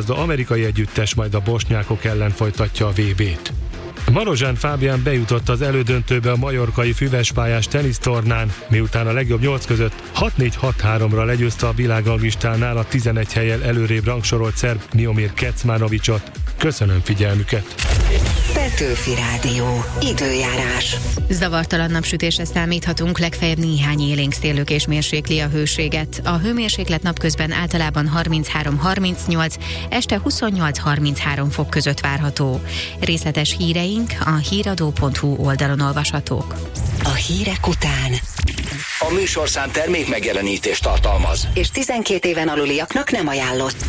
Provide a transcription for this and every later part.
kézilabda amerikai együttes majd a bosnyákok ellen folytatja a VB-t. Marozsán Fábián bejutott az elődöntőbe a majorkai füvespályás tenisztornán, miután a legjobb 8 között 6-4-6-3-ra legyőzte a világranglistánál a 11 helyen előrébb rangsorolt szerb Miomir Kecmanovicsot. Köszönöm figyelmüket! Petőfi Rádió. Időjárás. Zavartalan napsütésre számíthatunk, legfeljebb néhány élénk széllökés mérsékli a hőséget. A hőmérséklet napközben általában 33-38, este 28-33 fok között várható. Részletes híreink a híradó.hu oldalon olvashatók. A hírek után A műsorszám termék megjelenítést tartalmaz, és 12 éven aluliaknak nem ajánlott.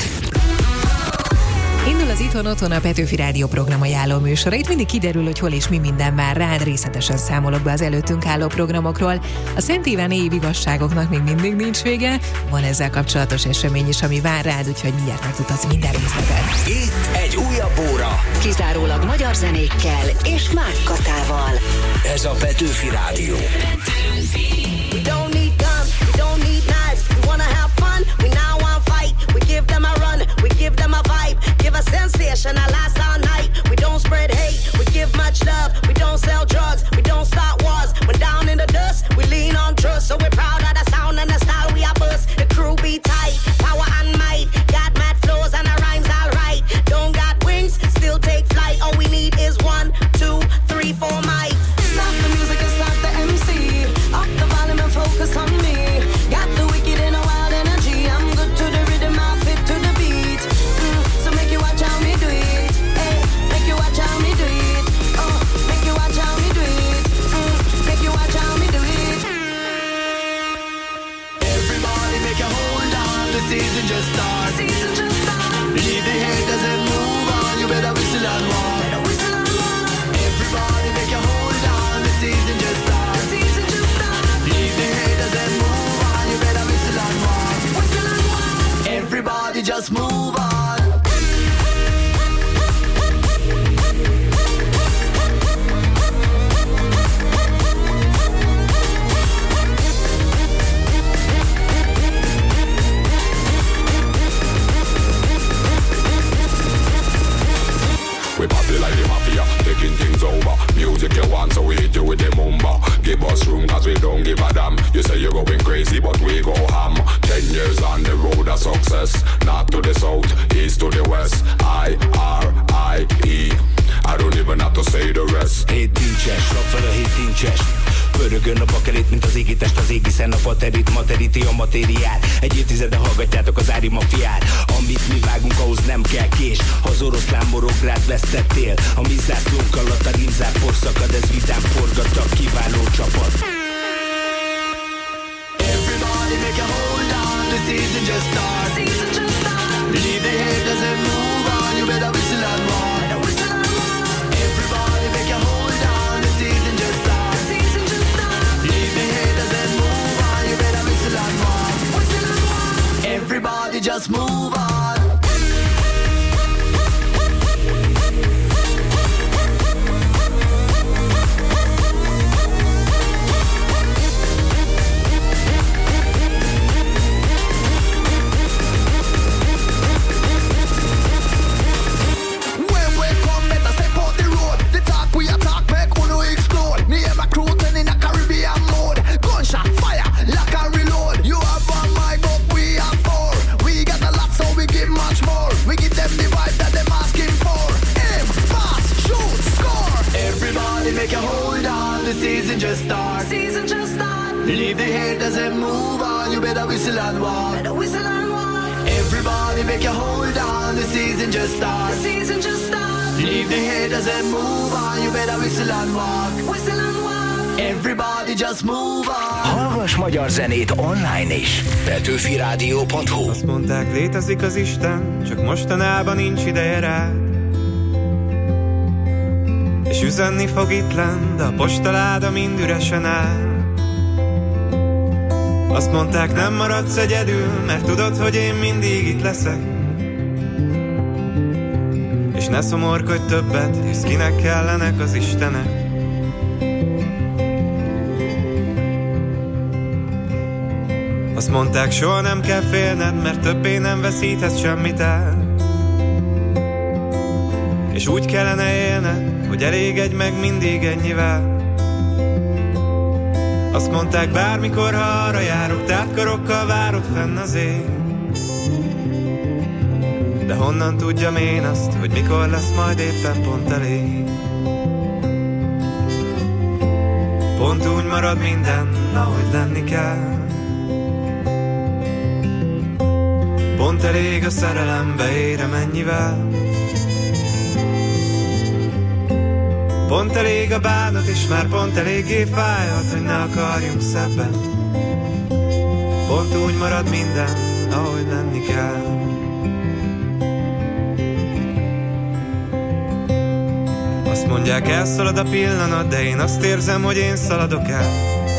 Indul az Itthon-Otthon, a Petőfi Rádió program ajánló műsora. Itt mindig kiderül, hogy hol és mi minden vár rád, részletesen számolok be az előttünk álló programokról. A Szent Iván évi igazságoknak még mindig nincs vége, van ezzel kapcsolatos esemény is, ami vár rád, úgyhogy mindjárt megtudhatsz minden részletet. itt egy újabb óra. Kizárólag magyar zenékkel és Mák Katával. Ez a Petőfi Rádió. We don't need guns, we don't need knives. We wanna have fun, we now want fight. We give them a run, we give them a vibe. Give a sensation, I last all night. We don't spread hate, we give much love. We don't sell drugs, we don't start wars. When down in the dust, we lean on trust. So we're proud of the sound and the style we are bust. The crew be tight, power and might. Got mad flows and the rhymes alright. Don't got wings, still take flight. All we need is 1, 2, 3, 4 mic. Stop the music and stop the MC. Up the volume and focus on me. Got the wicked and a wild energy. I'm good to the rhythm, I fit to the beat. So make you watch how me do it. Hey, make you watch how me do it. Oh, make you watch how me do it. Make you watch how me do it. Everybody make a hold on, the season just starts. Season just started. Leave the haters and move on, you better whistle and walk. Better whistle and walk. Everybody make a hold on, the season just starts. Season just started. Leave the haters and move on, you better whistle and walk. Whistle and walk. Everybody just move on. We party like the mafia, taking things over. Music you want, so we hit you with the mumba. Give us room, cause we don't give a damn. You say you're going crazy, but we go ham. 10 years on the road of success. North to the south, east to the west. I-R-I-E, I don't even have to say the rest. Hét nincses, rap fel a hét nincses. Pörögön a bakelit, mint az égitest, az égiszen a faterit, materíti a matériát. Egy évtizede hallgatjátok az ári mafiát. Amit mi vágunk, ahhoz nem kell kés. Ha az oroszlán morográd vesztettél, a mi zászlónk alatt a rimzár porszakad, ez vidám forgattak, kiváló csapat. Everybody make a hold on, the season just starts. Season just started. Leave the haters and move on, you better whistle and walk. Better whistle and walk. Everybody make a hold on, the season just starts. Season just started. Leave the haters and move on, you better whistle and walk. Whistle and walk. Everybody just move on. When we come, better step out the road. The talk we attack, make uno explode. Me and my crew turn in a Caribbean mode. Gunshot, fire, lock and reload. You have one mic, but we have 4. We got a lot, so we give much more. We give them the vibe that them asking for. Aim, pass, shoot, score. Everybody make a hold on, the season just starts. Season just started. Leave the haters and move on, you better whistle and walk. Better whistle and walk. Everybody make a hold on, the season just starts. Season just started. Leave the haters and move on, you better whistle and walk. Whistle and walk. Everybody just move on. Hallgass magyar zenét online is. Petőfiradio.hu. Azt mondták, létezik az Isten, csak mostanában nincs ideje rá. És üzenni fog itt lenn, de a postaláda mind üresen áll. Azt mondták, nem maradsz egyedül, mert tudod, hogy én mindig itt leszek. És ne szomorkodj többet, hisz kinek kellenek az Istenek. Azt mondták, soha nem kell félned, mert többé nem veszíthetsz semmit el. és úgy kellene élned, hogy elégedj meg mindig ennyivel. Azt mondták, bármikor, ha arra járok, tártkorokkal várod fenn az ég. De honnan tudjam én azt, hogy mikor lesz majd éppen pont elég? Pont úgy marad minden, ahogy lenni kell. Pont elég a szerelembe, érem ennyivel. Pont elég a bánat, és már pont eléggé fájhat, hogy ne akarjunk szebben. Pont úgy marad minden, ahogy lenni kell. Azt mondják, elszalad a pillanat, de én azt érzem, hogy én szaladok el.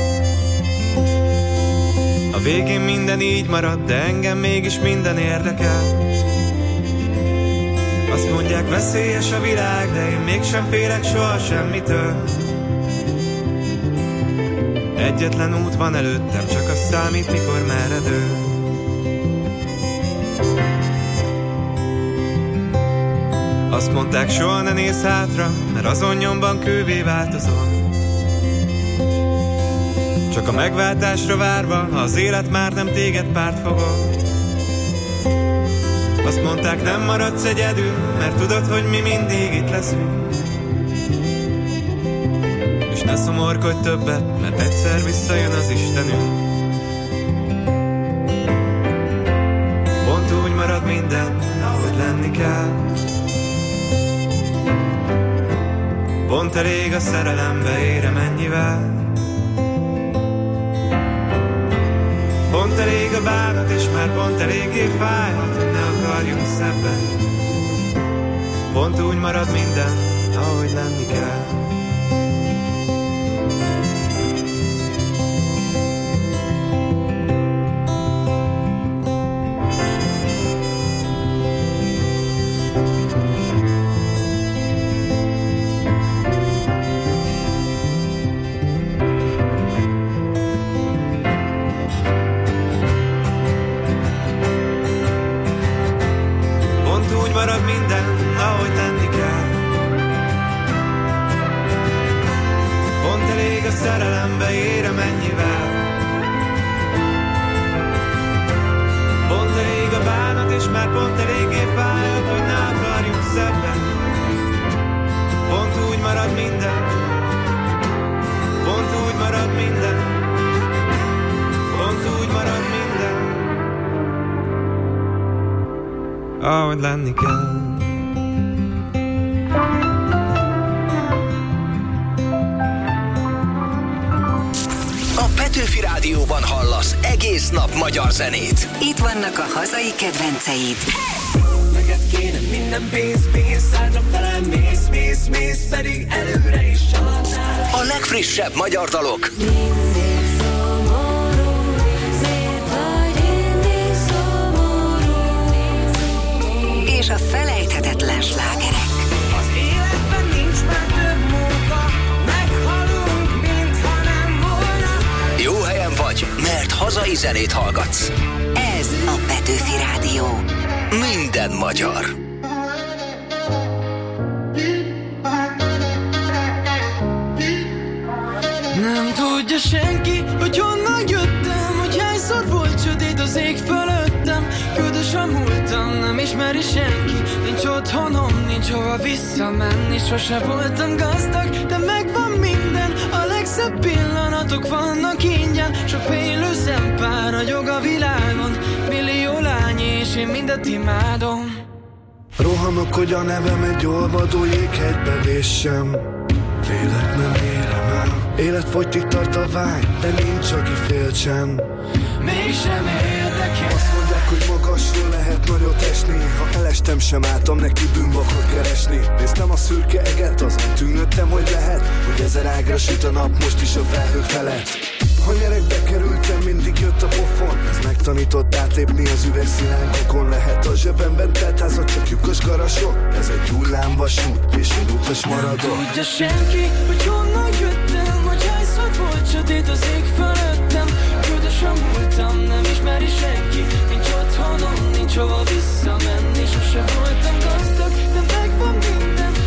A végén minden így marad, de engem mégis minden érdekel. Azt mondják, veszélyes a világ, de én mégsem félek soha semmitől. Egyetlen út van előttem, csak az számít, mikor meredő. Azt mondták, soha ne nézz hátra, mert azon nyomban kővé változol. Csak a megváltásra várva, ha az élet már nem téged pártfogol. Azt mondták, nem maradsz egyedül, mert tudod, hogy mi mindig itt leszünk. És ne szomorkodj többet, mert egyszer visszajön az Istenünk. Pont úgy marad minden, ahogy lenni kell. Pont elég a szerelembe, érem ennyivel. Pont elég a bánat, és már pont eléggé fájhat, hogy ne akarjunk szebben. Pont úgy marad minden, ahogy lenni kell. Szerelembe, érem ennyivel. Pont elég a bánat, és már pont eléggé fájhat, hogy ne akarjunk szebben. Pont úgy marad minden. Pont úgy marad minden. Pont úgy marad minden, ahogy lenni kell. Petőfi Rádióban hallasz egész nap magyar zenét. Itt vannak a hazai kedvenceid. Neked kéne minden pénz, hátra felem mész, pedig előre is családnál. A legfrissebb magyar dalok. Mindig szomorú, miért vagy mindig szomorú? És a felejthetetlen slágerek. Az életben nincs már több munka, meghalunk, mintha nem volna. Jó helyen vagy, mert hazai zenét hallgatsz. Ez a Petőfi Rádió. Minden magyar. Nem tudja senki, hogy honnan jöttem, hogy hányszor volt sötét az ég fölöttem. Ködös a múltam, nem ismeri senki, nincs otthonom, nincs hova visszamenni. Sose voltam gazdag, de megvan minden, a legszebb pillanatok vannak ingyen. Sok félő szempár ragyog a világon, millió lány és én mindet imádom. Rohanok, hogy a nevem egy olvadó jéghegybe véssem. Félek, nem érem el. Életfogytig tart a vágy, de nincs, aki féltsen. Mégsem érdekel. Azt mondják, hogy magasról lehet nagyot esni. Ha elestem, sem álltam neki bűnbakot keresni. Néztem a szürke eget, azon tűnődtem, hogy lehet, hogy 1000 ágra süt a nap, most is a felhő felett. Ha nyerekbe kerültem, mindig jött a pofon. Ez megtanított átlépni az üvegszilánkokon. Lehet a zsebemben telt házat, csak lyukos garasok. Ez egy hullámvasút, és én utas maradok. Nem tudja senki, hogy honnan jöttem, hogy hányszor volt sötét az ég fölöttem. Ködös a múltam, nem ismeri senki, nincs otthonom, nincs hova visszamenni. Sose voltam gazdag, de megvan minden,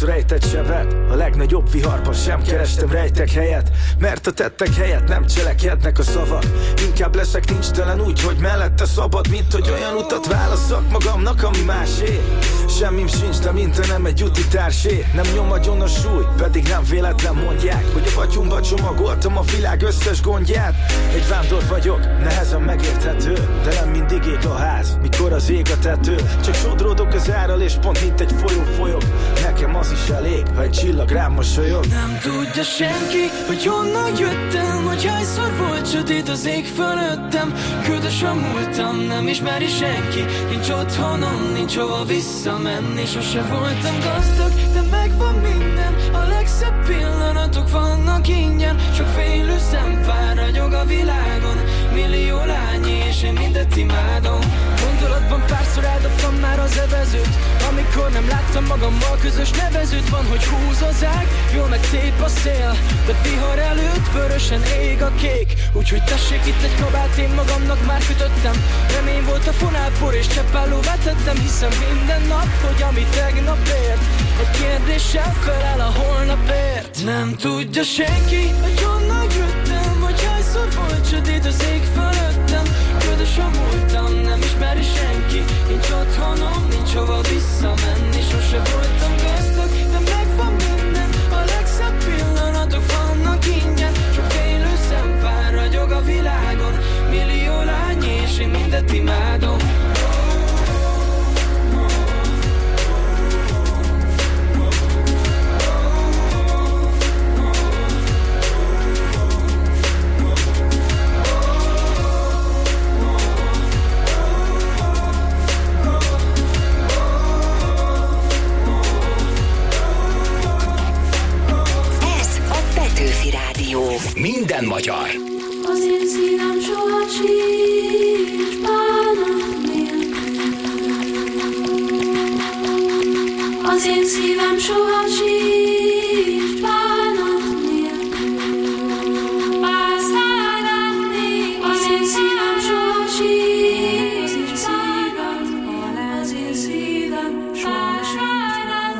rejtett sebet. A legnagyobb viharban sem kerestem rejtek helyet, mert a tettek helyett nem cselekednek a szavak. Inkább leszek nincs telen úgy, hogy mellette szabad, mint hogy olyan utat válasszak magamnak, ami másé. Semmim sincs, de mint nem egy úti társé. Nem nyom agyon a súly, pedig nem véletlen mondják, hogy a batyumba csomagoltam a világ összes gondját. Egy vándor vagyok, nehezen megérthető, de nem mindig ég a ház, mikor az ég a tető. Csak sodródok az árral, és pont mint egy folyó folyok. Nekem az is elég, ha egy csillag rám mosolyog. Nem tudja senki, hogy honnan jöttem, hogy hányszor volt sötét az ég fölöttem. Ködös a múltam, nem ismeri senki. Nincs otthonom, nincs hova visszamenni. Sose voltam gazdag, de megvan minden. A legszebb pillanatok vannak ingyen. Sok félő szempár ragyog a világon. Millió lány és én mindet imádom. Gondolatban párszor eldobtam már az evezőt, amikor nem láttam magammal közös nevezőt. Van, hogy húz az ág, jól meg tép a szél, de vihar előtt vörösen ég a kék. Úgyhogy tessék itt egy kabát, én magamnak már kötöttem. Remény volt a fonálpor és cseppálló vetettem. Hiszem minden nap, hogy ami tegnap ért, egy kérdéssel felel a holnapért. Nem tudja senki, hogy honnan jöttem, hogy hányszor volt sötét az ég fölöttem. Ködös a múltam, nem ismeri senki. Nincs otthonom, nincs hova visszamenni. Sose voltam gazdag, de megvan minden. A legszebb pillanatok vannak ingyen. Sok félő szempár ragyog a világon. Millió lány és én mindet imádom. Minden magyar. Az én szívem soha sincs bánat nélkül. Az én szívem soha sincs bánat nélkül. Az én szívem soha sincs bánat nélkül. Az én szívem soha sincs bánat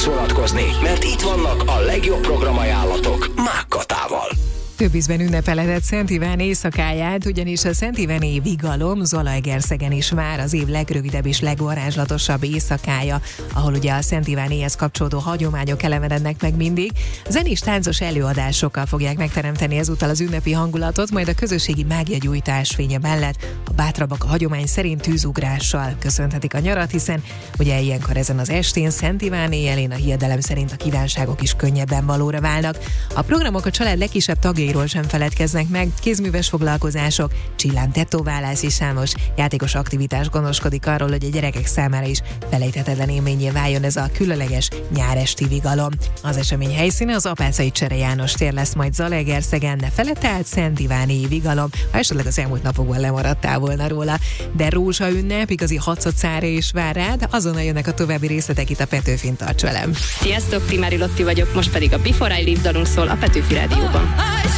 fogsz vonatkozni, mert itt vannak a legjobb programajánlatok Mák Katával. Több ízben ünnepelhetett Szent Iván éjszakáját, ugyanis a Szent Iváni Vigalom Zalaegerszegen is vár az év legrövidebb és legvarázslatosabb éjszakája, ahol ugye a Szent Ivánéhez kapcsolódó hagyományok elevenednek meg mindig. Zenés táncos előadásokkal fogják megteremteni ezúttal az ünnepi hangulatot, majd a közösségi mágiagyújtás fénye mellett a bátrabbak a hagyomány szerint tűzugrással köszönhetik a nyarat, hiszen ugye ilyenkor ezen az estén Szent Iván éjjelén a hiedelem szerint a kívánságok is könnyebben valóra válnak. A programok a család legkisebb tagjairól sem feledkeznek meg, kézműves foglalkozások, csillám tetoválás és számos játékos aktivitás gondoskodik arról, hogy a gyerekek számára is felejthetetlen élményé váljon ez a különleges nyáresti vigalom. Az esemény helyszíne az Apáczai Csere János tér lesz majd Zalaegerszegen, ne felette át Szent Iváni vigalom, ha esetleg az elmúlt napokban lemaradtál volna róla. De rózsa ünnep, igazi hacacára is vár rád, azonnal jönnek a további részletek itt a Petőfin, tarts velem! Sziasztok, Timári Lotti vagyok, most pedig a Before I Leave dalunk szól a Petőfi Rádióban.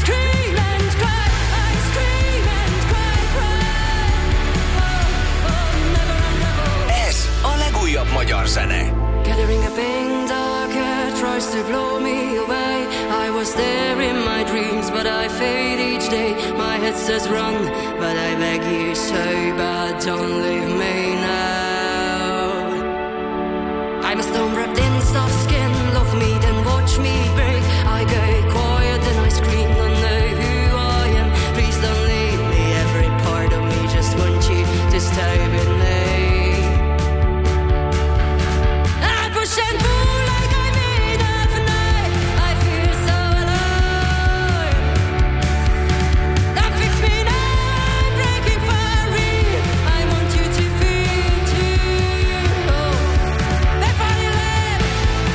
Ez a legújabb magyar zene. Gathering a pain darker tries to blow me away. I was there in my dreams, but I fade each day. My head says run, but I beg you so bad, don't leave me now. I'm a stone wrapped in soft skin. Love me, then watch me break. I go quiet, then I scream. Don't know who I am. Please don't leave me. Every part of me just wants you to stay with me. I push and pull like I'm made of night. I feel so alive. That fix me now. I'm breaking for real. I want you to feel too. Oh, before you leave.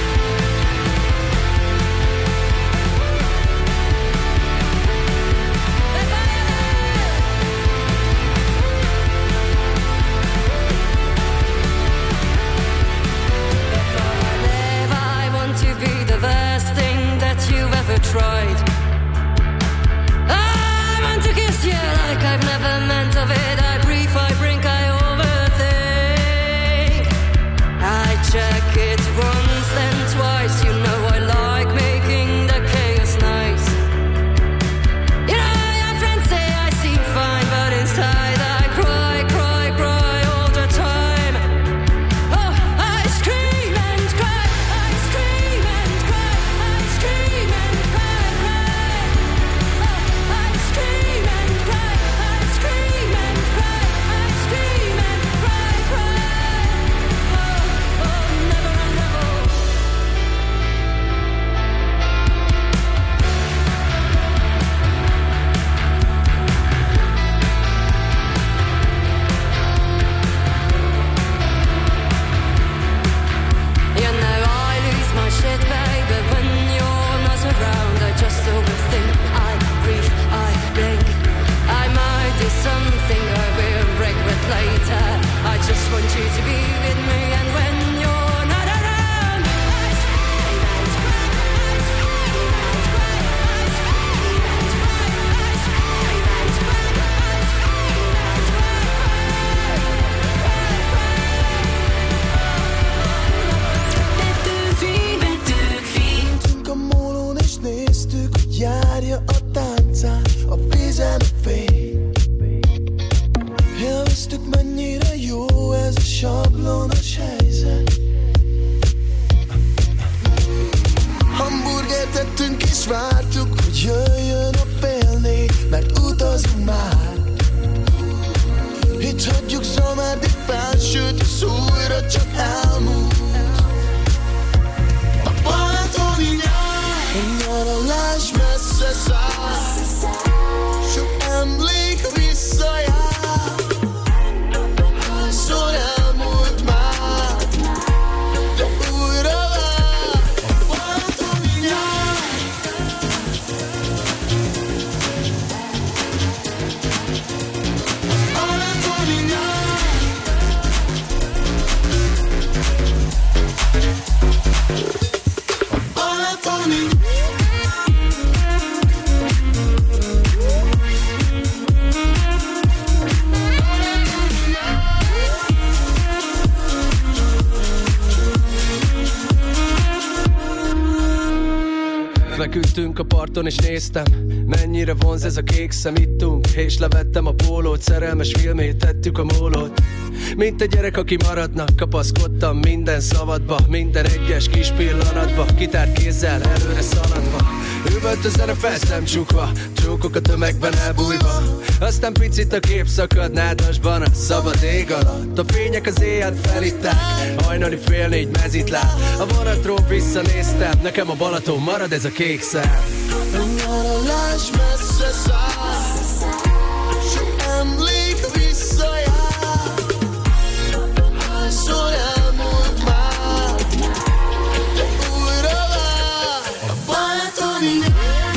Tried. I want to kiss you like I've never meant of it. I brief, I brink, I overthink. I check it once, then twice. You know I like making the chaos nice. You know, your friends say I seem fine, but inside I cry, cry, cry all the time. Oh, I scream and cry, I scream and cry, I scream and Feküdtünk a parton és néztem, mennyire vonz ez a kék szem. Ittunk, és levettem a pólót, szerelmes filmét tettük a mólót. Mint egy gyerek, aki maradnak, kapaszkodtam minden szavadba, minden egyes kis pillanatba, kitárt kézzel előre szaladva. Üvölt a zene felszem csukva, csókok a tömegben elbújva. Aztán picit a kép szakad nádasban a szabad ég alatt. A fények az éjjel felitták, hajnali 3:30 mezitláb. A vonatról visszanéztem, nekem a Balaton marad ez a kék szám. A nyaralás messze száll, sok emlék visszajár. Hányszor elmúlt már, de újra vár a Balatoni.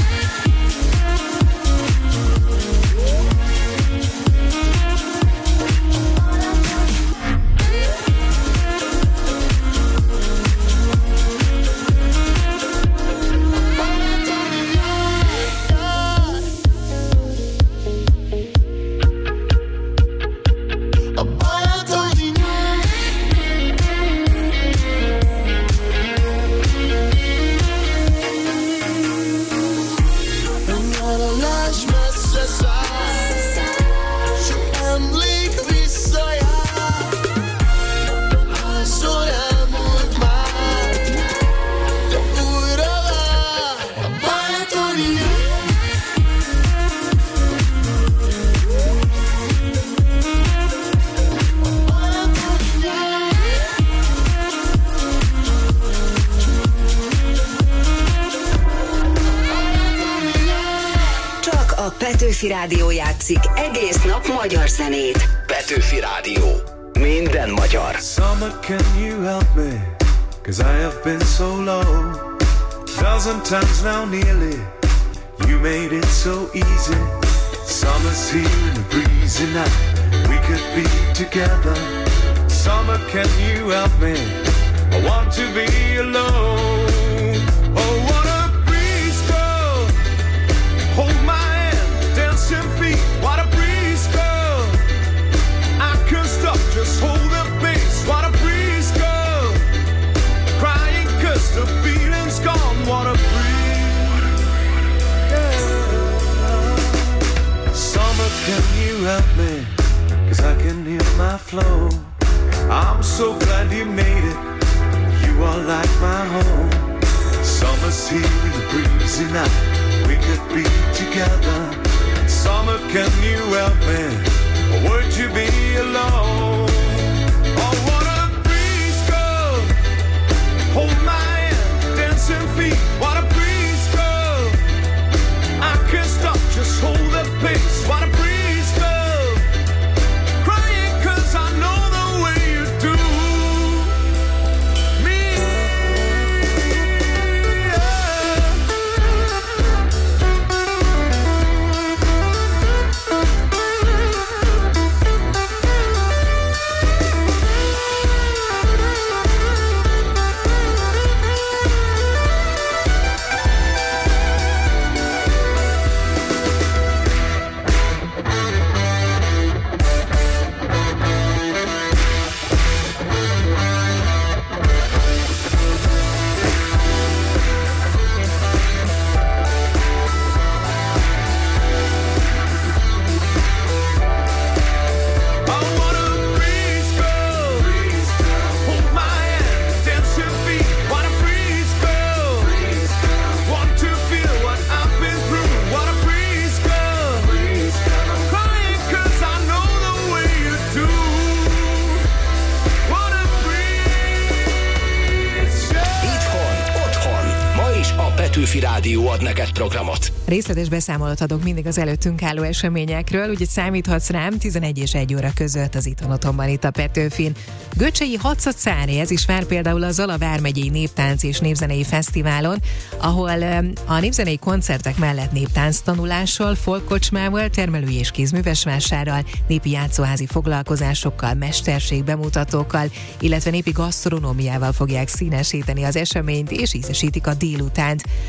Petőfi Rádió játszik egész nap magyar zenét. Petőfi Rádió. Minden magyar. Summer, can you help me? 'Cause I have been so low. Dozen times now nearly. You made it so easy. Summer's here and a breezy night. We could be together. Summer, can you help me? I want to be alone. Oh, what a breeze, girl. Hold my feet, what a breeze, girl. I can't stop, just hold the pace. What a breeze, girl. Crying 'cause the feeling's gone. What a breeze, yeah. Summer, can you help me? 'Cause I can hear my flow. I'm so glad you made it. You are like my home. Summer's here in a breezy night. We could be together. Summer, can you help me? Or would you be alone? Oh, what a breeze, girl. Hold my hand, dancing feet. What a breeze, girl. I can't stop, just hold the pace. What a breeze, girl. Crying 'cause I know the way you do me. Petőfi Rádió ad neked programot. Részletes beszámolót adok mindig az előttünk álló eseményekről, úgyhogy számíthatsz rám 11 és 1 óra között az Itthon Otthonban itt a Petőfin. Göcsei Hatszatszári, ez is vár például a Zala vármegyei Néptánc és Népzenei Fesztiválon, ahol a népzenei koncertek mellett néptánc tanulással, folkkocsmával, termelői és kézművesvásárral, népi játszóházi foglalkozásokkal, mesterség bemutatókkal, illetve népi gasztronómiával fogják színesíteni az eseményt és ízesítik a délutánt.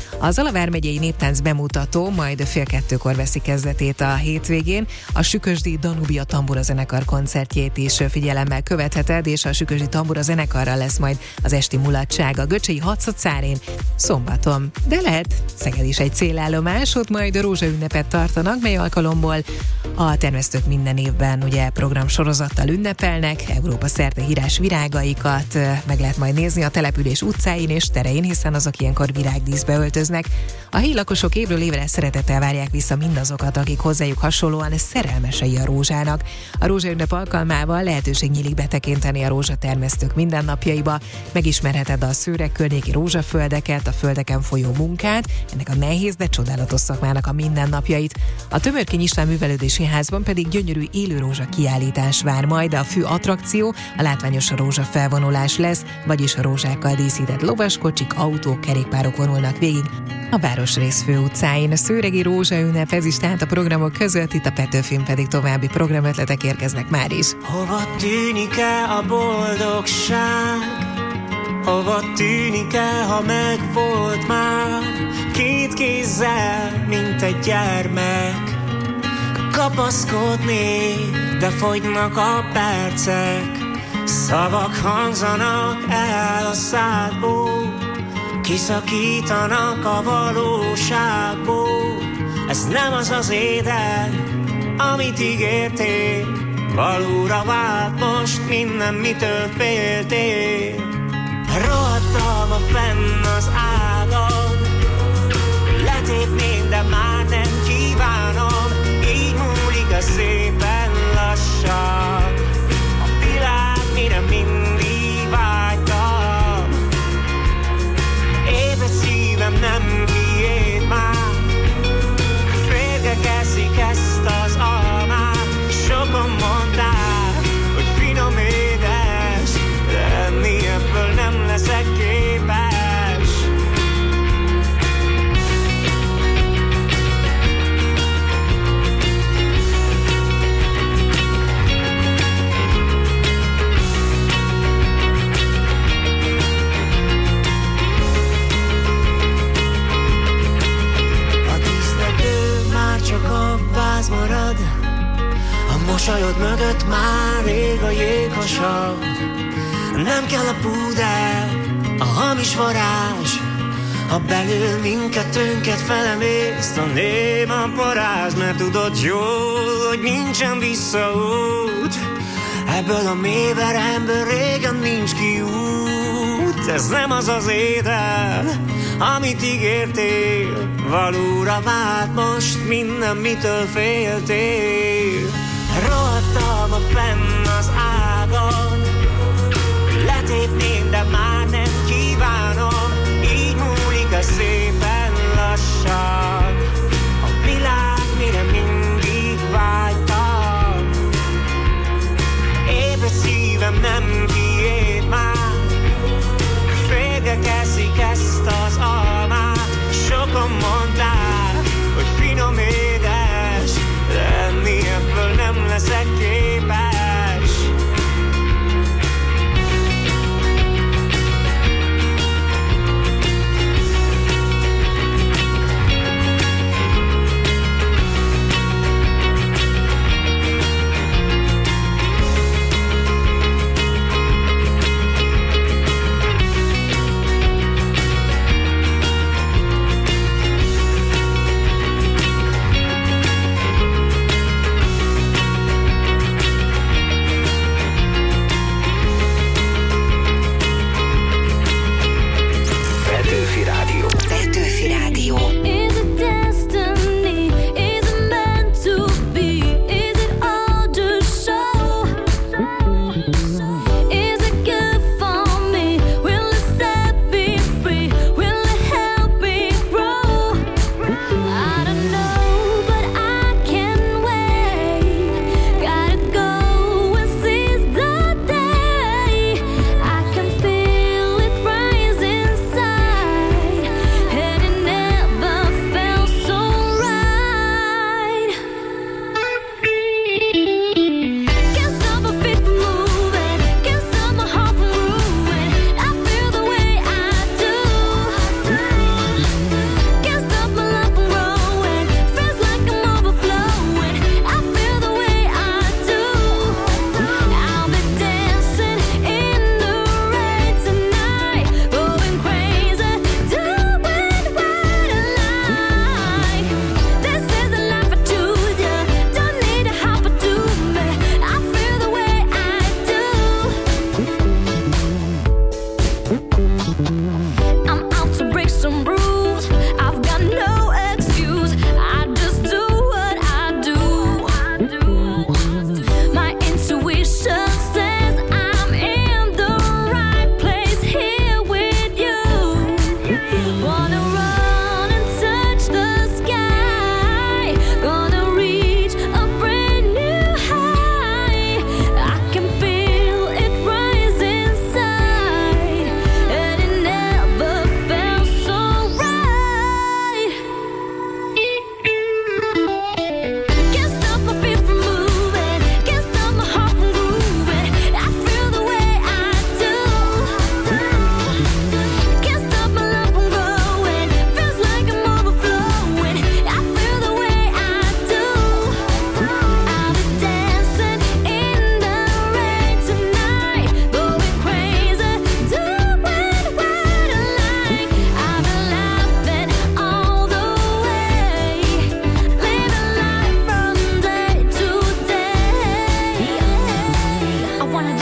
A Zala vármegyei néptánc bemutató majd fél 2-kor veszi kezdetét a hétvégén. A Sükösdi Danubia Tambura zenekar koncertjét is figyelemmel követheted, és a Sükösdi Tambura zenekarral lesz majd az esti mulatság a Göcsei Hadszatszárén szombaton. De lehet Szeged is egy célállomás, ott majd rózsaünnepet tartanak, mely alkalomból a termesztők minden évben ugye programsorozattal ünnepelnek, Európa szerte hírás virágaikat meg lehet majd nézni a település utcáin és terein, hiszen azok ilyenkor virágdíszbe öltöznek. A helyi lakosok évről évre szeretettel várják vissza mindazokat, akik hozzájuk hasonlóan szerelmesei a rózsának. A rózsaünnep alkalmával lehetőség nyílik betekinteni a rózsatermesztők mindennapjaiba, megismerheted a Szőreg környéki rózsaföldeket, a földeken folyó munkát, ennek a nehéz, de csodálatos szakmának a mindennapjait. A Tömörkény István Művelődési Házban pedig gyönyörű élő rózsa kiállítás vár majd, a fő attrakció a látványos rózsafelvonulás lesz, vagyis a rózsákkal díszített lovaskocsik, autók, kerékpárok vonulnak végig a városrész főutcáin. A szőregi rózsaünnep, ez is tehát a programok között, itt a Petőfin pedig további programötletek érkeznek már is. Hova tűnik el a boldogság? Hova tűnik el, ha megvolt már? Két kézzel, mint egy gyermek, kapaszkodnék, de fogynak a percek. Szavak hangzanak el a szádból, kiszakítanak a valóságból. Ez nem az az éden, amit ígértél, valóra vált most minden, mitől féltél. Rohadtam a fenn az ágon, letépném, de már nem kívánom. Így múlik a szépen lassan a világ, mire mindig vágytam. Ébred szívem nem kiéd már, férgek eszik ezt az almát. Sokan mondták, hogy finom édes, de enni ebből nem leszek képes. Csak a váz marad, a mosolyod mögött már rég a jéghasav. Nem kell a púder, a hamis varázs, ha belül mindkettőnket felemészt a néma paráz. Mert tudod jól, hogy nincsen visszaút, ebből a mélyveremből régen nincs kiút. Ez nem az az éden, amit ígértél, valóra vált most minden, mitől féltél. Rohadtam a fenn az ágon, letépném, de már nem kívánom. Így múlik a szépen lassan a világ, mire mindig vágytam. Ébred szívem nem kiéd már, férgek eszik ezt az almát. Sokan mondták, hogy finom édes, de enni ebből nem leszek képes.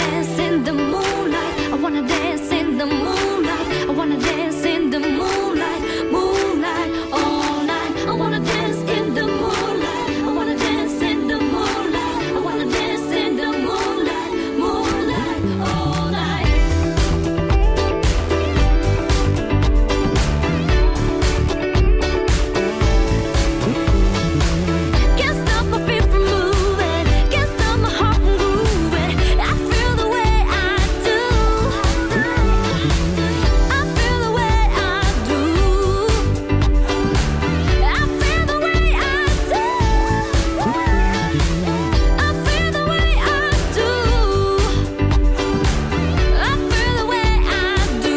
dance in the moonlight. I wanna dance in the moonlight. I wanna dance in the moonlight, moonlight all night. I wanna dance in the moonlight. I wanna dance in the moonlight. I wanna dance in the moonlight, moonlight all night. Can't stop my feet from moving. Can't stop my heart from grooving. I feel the way I do. I feel the way I do. I feel the way I do. I feel the way I do. I feel the way I do.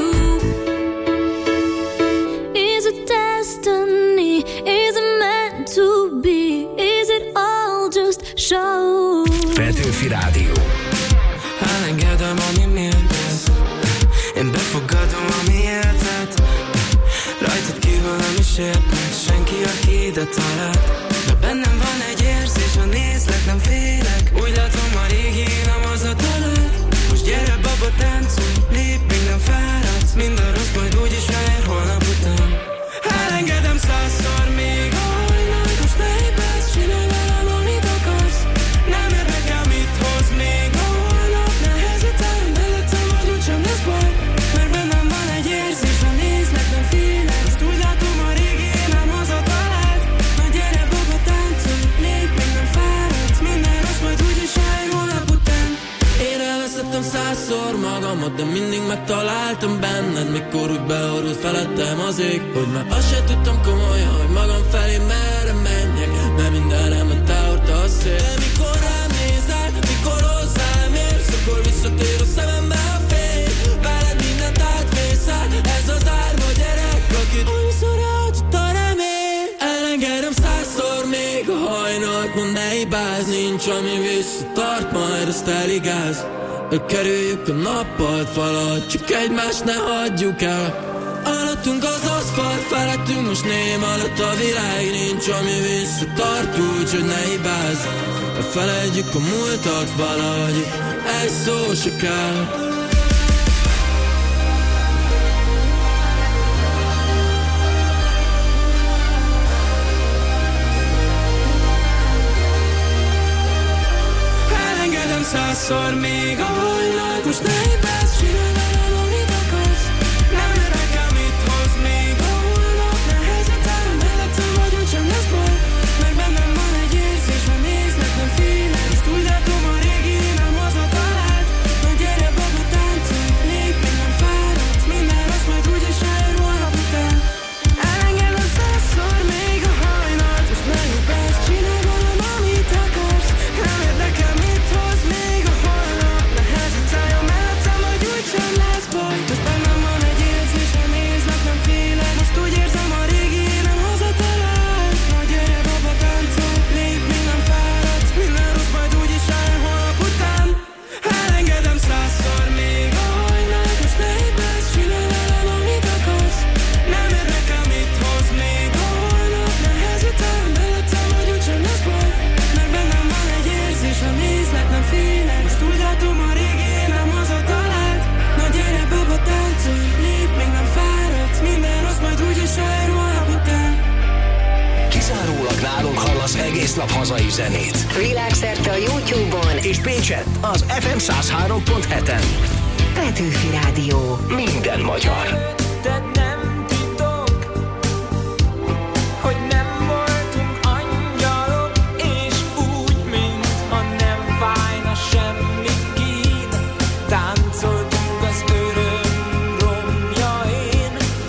Is it destiny? Is it meant to be? Is it all just show? Petőfi Rádió. Elengedem, ami méltett. Én befogadom, ami éltet. Rajtad kívül nem is értek senki, aki ide talált. De bennem van egy érzés, ha nézlek, nem félek. Úgy látom, a régi nem az a talált. Most gyere, baba, táncolj, lép, még nem fáradsz. Minden rossz majd úgyis ráér holnap után. Elengedem 100-szor még a hajnalt. Most ne ébredsz, csinálj velem, amit akarsz. Nem érdekel, mit hoz még a holnap. Ne hezitálj, mellettem vagy, úgysem lesz baj. Mert bennem van egy érzés, ha nézlek, nem félek. Most úgy látom, a régi nem az a talált. Na gyere, baba, táncolj, lép, még nem fáradsz. Minden rossz majd úgyis ráér holnap után. Én elveszettem 100-szor magamat, de mindig megtaláltam benned. Mikor úgy beorult felettem az ég, hogy már azt se tudtam komolyan, hogy magam felé merre menjek. Mert mindenre ment elhordta a szél. De mikor rám nézel, mikor hozzám érsz, akkor visszatér a szemembe a fény. Veled mindent átvészel, ez az árva gyerek, akit annyiszor adott a remény. Elengedem 100-szor még a hajnalt, mond ne hibázz, nincs ami visszatart, majd azt eligáz. Kerüljük a nappalt falat, csak egymást ne hagyjuk el. Alattunk az aszfalt, felettünk most ném alatt a világ. Nincs ami visszatart, úgyhogy ne hibázz. Felejtjük a múltat valahogy, egy szó se kell. Elengedem 100-szor még a hajnalt. Most ne hibázz, csinálj velem, amit akarsz. Nem érdekel, mit hoz még a holnap. Ne hezitálj, mellettem vagy, úgysem lesz baj. Meg bennem van egy érzés, ha nézlek, nem félek. Most úgy látom, a régi nem az a talált. Na gyere, baba, táncolj, lép, még nem fáradsz. Minden rossz majd úgyis ráér holnap után. Elengedem 100-szor még a hajnalt. Most ne hibázz, csinálj velem, amit akarsz. Nem érdekel, mit hoz még a holnap. Ne hezitálj, mellettem vagy, úgysem lesz baj. Most bennem van egy érzés, ha nézlek, nem félek. Most úgy érzem, a régi nem hazatalált. Na gyere, baba, táncolj, lép, még nem fáradsz. Minden rossz majd úgyis rájön holnap után. Elengedem 100-szor még a hajnalt. Most ne hibázz, csinálj velem, amit akarsz. Nem érdekel, mit hoz még a holnap. Ne hezitálj, mellettem vagy, úgysem lesz baj. Mert bennem van egy érzés, ha nézlek, nem félek. Most úgy látom, a régi nem az a talált. Na gyere, baba, táncolj, lép, még nem fáradsz. Minden rossz majd úgyis ráér holnap után. Kizárólag nálunk hallasz egész nap hazai zenét. Világszerte a YouTube-on És Pécset az FM 103.7-en. Petőfi Rádió. Minden magyar. De nem titok, hogy nem voltunk angyalok, és úgy, mintha nem fájna semmi kín. Táncoltunk az öröm romjain,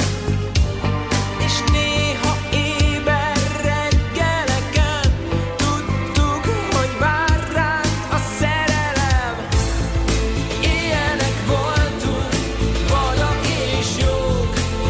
és néha éber reggeleken tudtuk, hogy vár ránk a szerelem. Ilyenek voltunk, vadak és jók,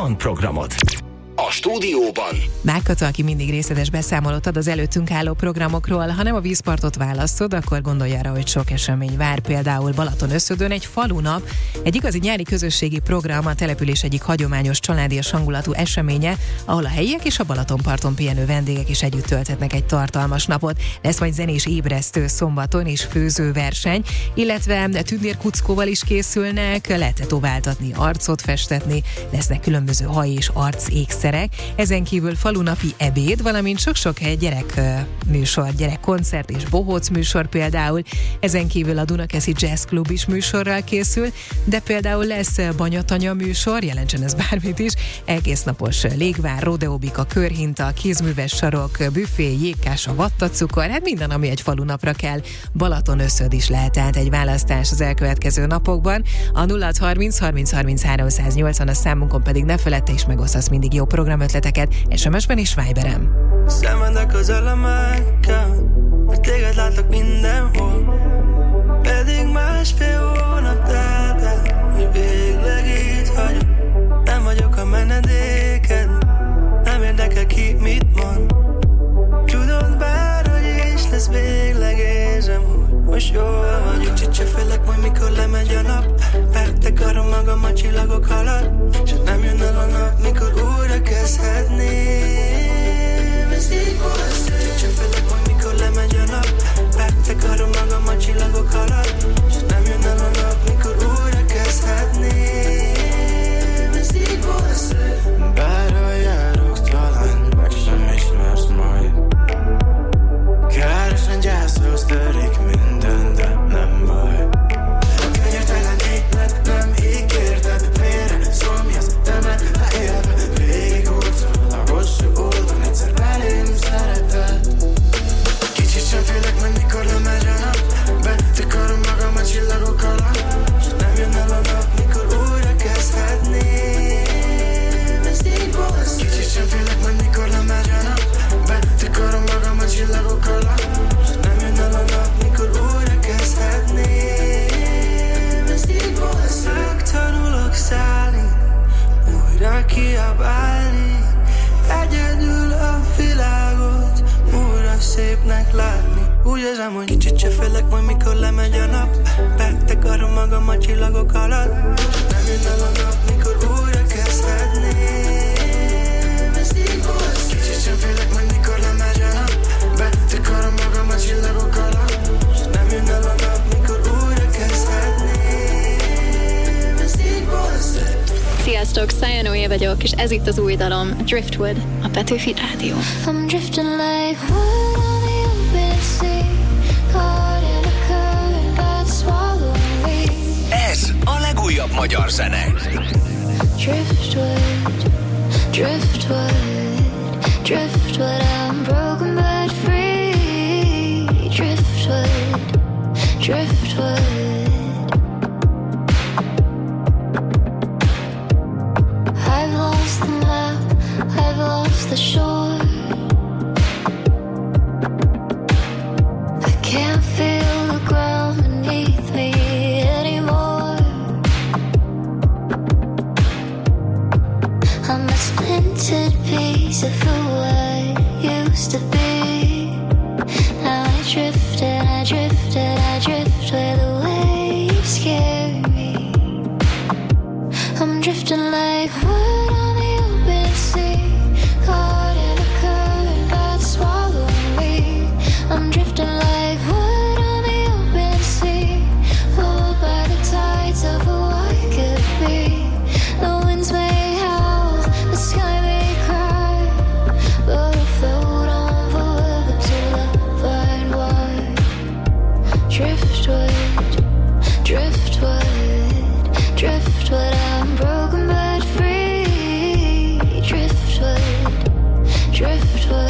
Band programot. A stúdióban Mákkata, aki mindig részletes beszámolót ad az előttünk álló programokról. Ha nem a vízpartot választod, akkor gondolj arra, hogy sok esemény vár, például Balatonöszödön egy falunap, egy igazi nyári közösségi program, a település egyik hagyományos családias hangulatú eseménye, ahol a helyiek és a Balatonparton pihenő vendégek is együtt tölthetnek egy tartalmas napot. Lesz majd zenés ébresztő szombaton és főzőverseny, illetve tündérkuckóval is készülnek, lehet tetováltatni, arcot festetni, lesznek különböző haj és arc ékszerek. Ezen kívül falunapi ebéd, valamint sok-sok gyerek műsor, gyerekkoncert és bohóc műsor például. Ezen kívül a Dunakeszi Jazz Club is műsorral készül, de például lesz banyatanya műsor, jelentsen ez bármit is, egésznapos légvár, rodeóbika, körhinta, kézműves sarok, büfé, jégkása, vattacukor, hát minden, ami egy falunapra kell. Balatonöszöd is lehet tehát egy választás az elkövetkező napokban. A 0630 30 30 380 a számunkon pedig ne felette is megosztasz mindig jó programötleteket SMS-ben és Viberen. Szemednek az elemekkel, mert téged látok mindenhol. Pedig másfél hónap telt el, hogy végleg így hagyom. Nem vagyok a menedéked, nem érdekel ki mit mond. Tudod bárhogy is lesz végleg, érzem, hogy most jól vagyok. Kicsit se félek majd mikor lemegy a nap, betekarom magam a csillagok alatt, s nem jön el a nap, mikor újra kezdhetném. Ez így volt szép. Kicsit se félek majd mikor lemegy a nap, betekarom magam a csillagok alatt, s nem jön el a nap, mikor újra kezdhetném. Ez így volt szép. Bárhol járok, talán meg sem ismersz majd. Károsan gyászolsz, törik minden, de nem baj. A kegyetlen élet nem ígérted, félre szomjasz, temet, ha élve végig húzol a hosszú úton, egyszer belém szereted. Kicsit sem félek, majd mikor lemegy a nap, betakarom magam a csillagok alatt, s nem jön el a nap, mikor újra kezdhetném. Ez így volt. Kicsit sem félek, majd mikor lemegy a nap, betakarom magam a csillagok alatt, s nem jön el a nap, mikor újra kezdhetném. Ez így volt. Megtanulok szállni, újra kiabálni, egyedül a világot újra szépnek látni. Úgy érzem, hogy kicsit se félek, majd mikor lemegy a nap, betakarom magam a csillagok alatt, s nem jön el a nap, mikor újra kezdhetném. Ez így volt. Kicsit sem félek, majd mikor lemegy a nap, betakarom magam a csillagok alatt, s nem jön el a nap, mikor újra kezdhetném. Ez így volt. Sziasztok, Szájanóé vagyok, és ez itt az új dalom, Driftwood, a Petőfi Rádió. I'm drifting like wood on the open sea, caught in a current, got swallowed away. Ez a legújabb magyar zene. Driftwood, driftwood, driftwood, I'm broken but free. Driftwood, driftwood. I've lost the map, I've lost the shore. I can't feel the ground beneath me anymore. I'm a splintered piece of who I used to be. Now I drift and I drift and I drift where the waves carry me. I'm drifting like wood on the open sea, caught in a current, got swallowed away. I'm drifting like wood on the open sea, pulled by the tides of who I could be. The winds may howl, the sky may cry, but I'll float on forever till I find why. Driftwood, driftwood, driftwood, I'm broken but free. Driftwood, driftwood.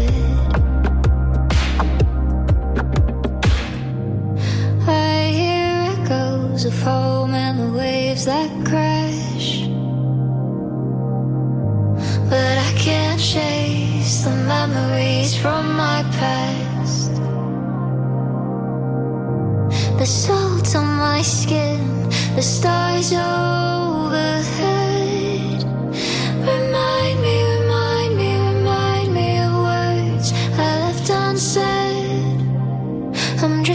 I hear echoes of home and the waves that crash, but I can't chase the memories from my past. The salt on my skin, the stars overhead.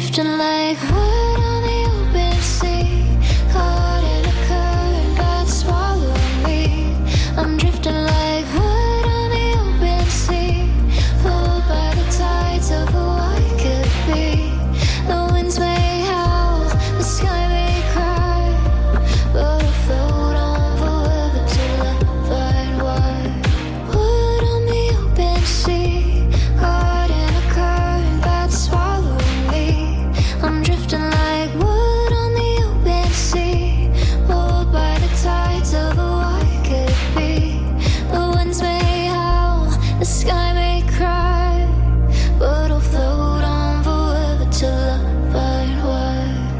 drifting like wood on the open sea, caught in a current that's swallowing me. I'm drifting like wood on the open sea, pulled by the tides of who I could be. The winds may howl, the sky may cry, but I'll float on forever till I find why. Wood on the open sea, caught in a current that's swallowing me. I'm drifting like wood on the open sea, pulled by the tides of who I could be. The winds may howl, the sky may cry, but I'll float on forever till I find why.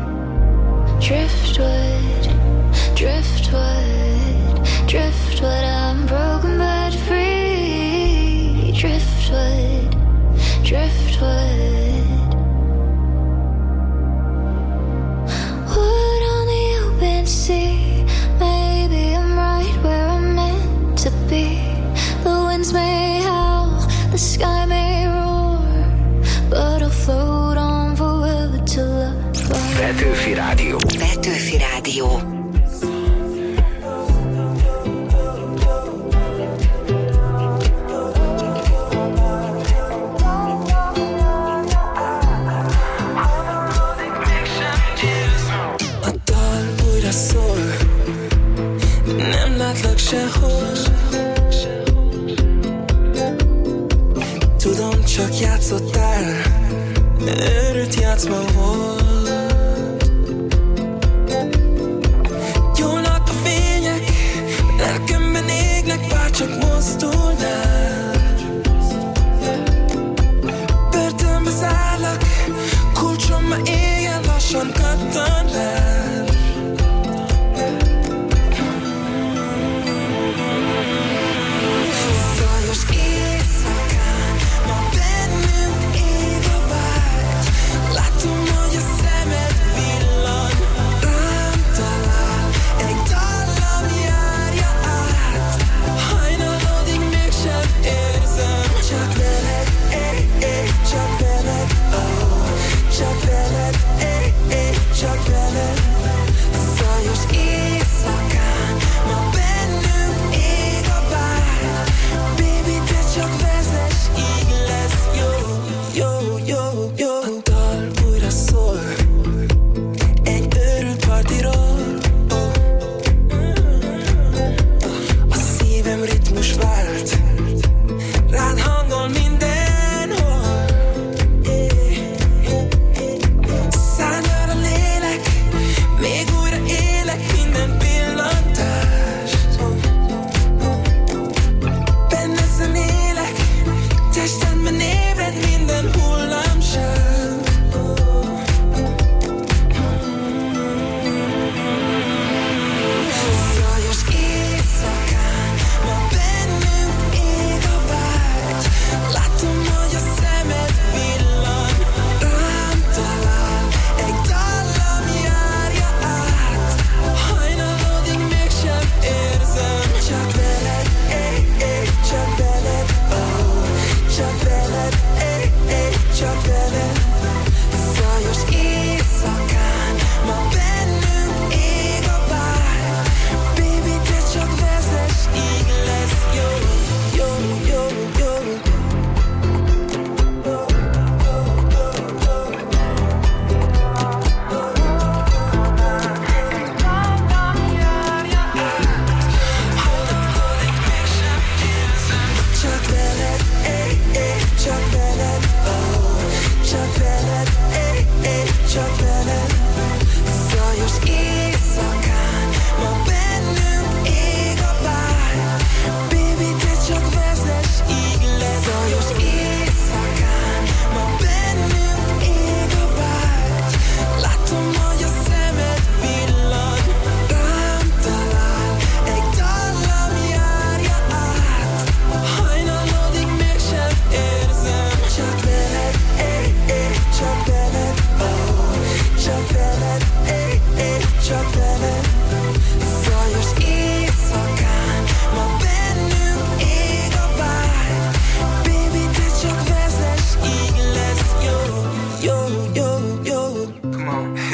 Driftwood, driftwood, driftwood, I'm broken but free. Driftwood, driftwood. Wood on the open sea, maybe I'm right where I'm meant to be. The winds may howl, the sky may roar, but I'll float on forever till I find. Petőfi Rádió. Petőfi Rádió. A dal újra szól, nem látlak sehol. Tudom, csak játszottál, őrült játszma volt. Gyúlnak a fények, lelkemben égnek, bárcsak mozdulnál. Börtönbe zárlak, kulcsom ma éjjel lassan kattan rád. Zajos éjszakán, ma bennünk ég a vágy. Látom, hogy a szemed villan, rám talál, egy dallam járja át. Hajnalodig mégsem érzem, csak veled, csak veled, oh. Csak veled, csak veled.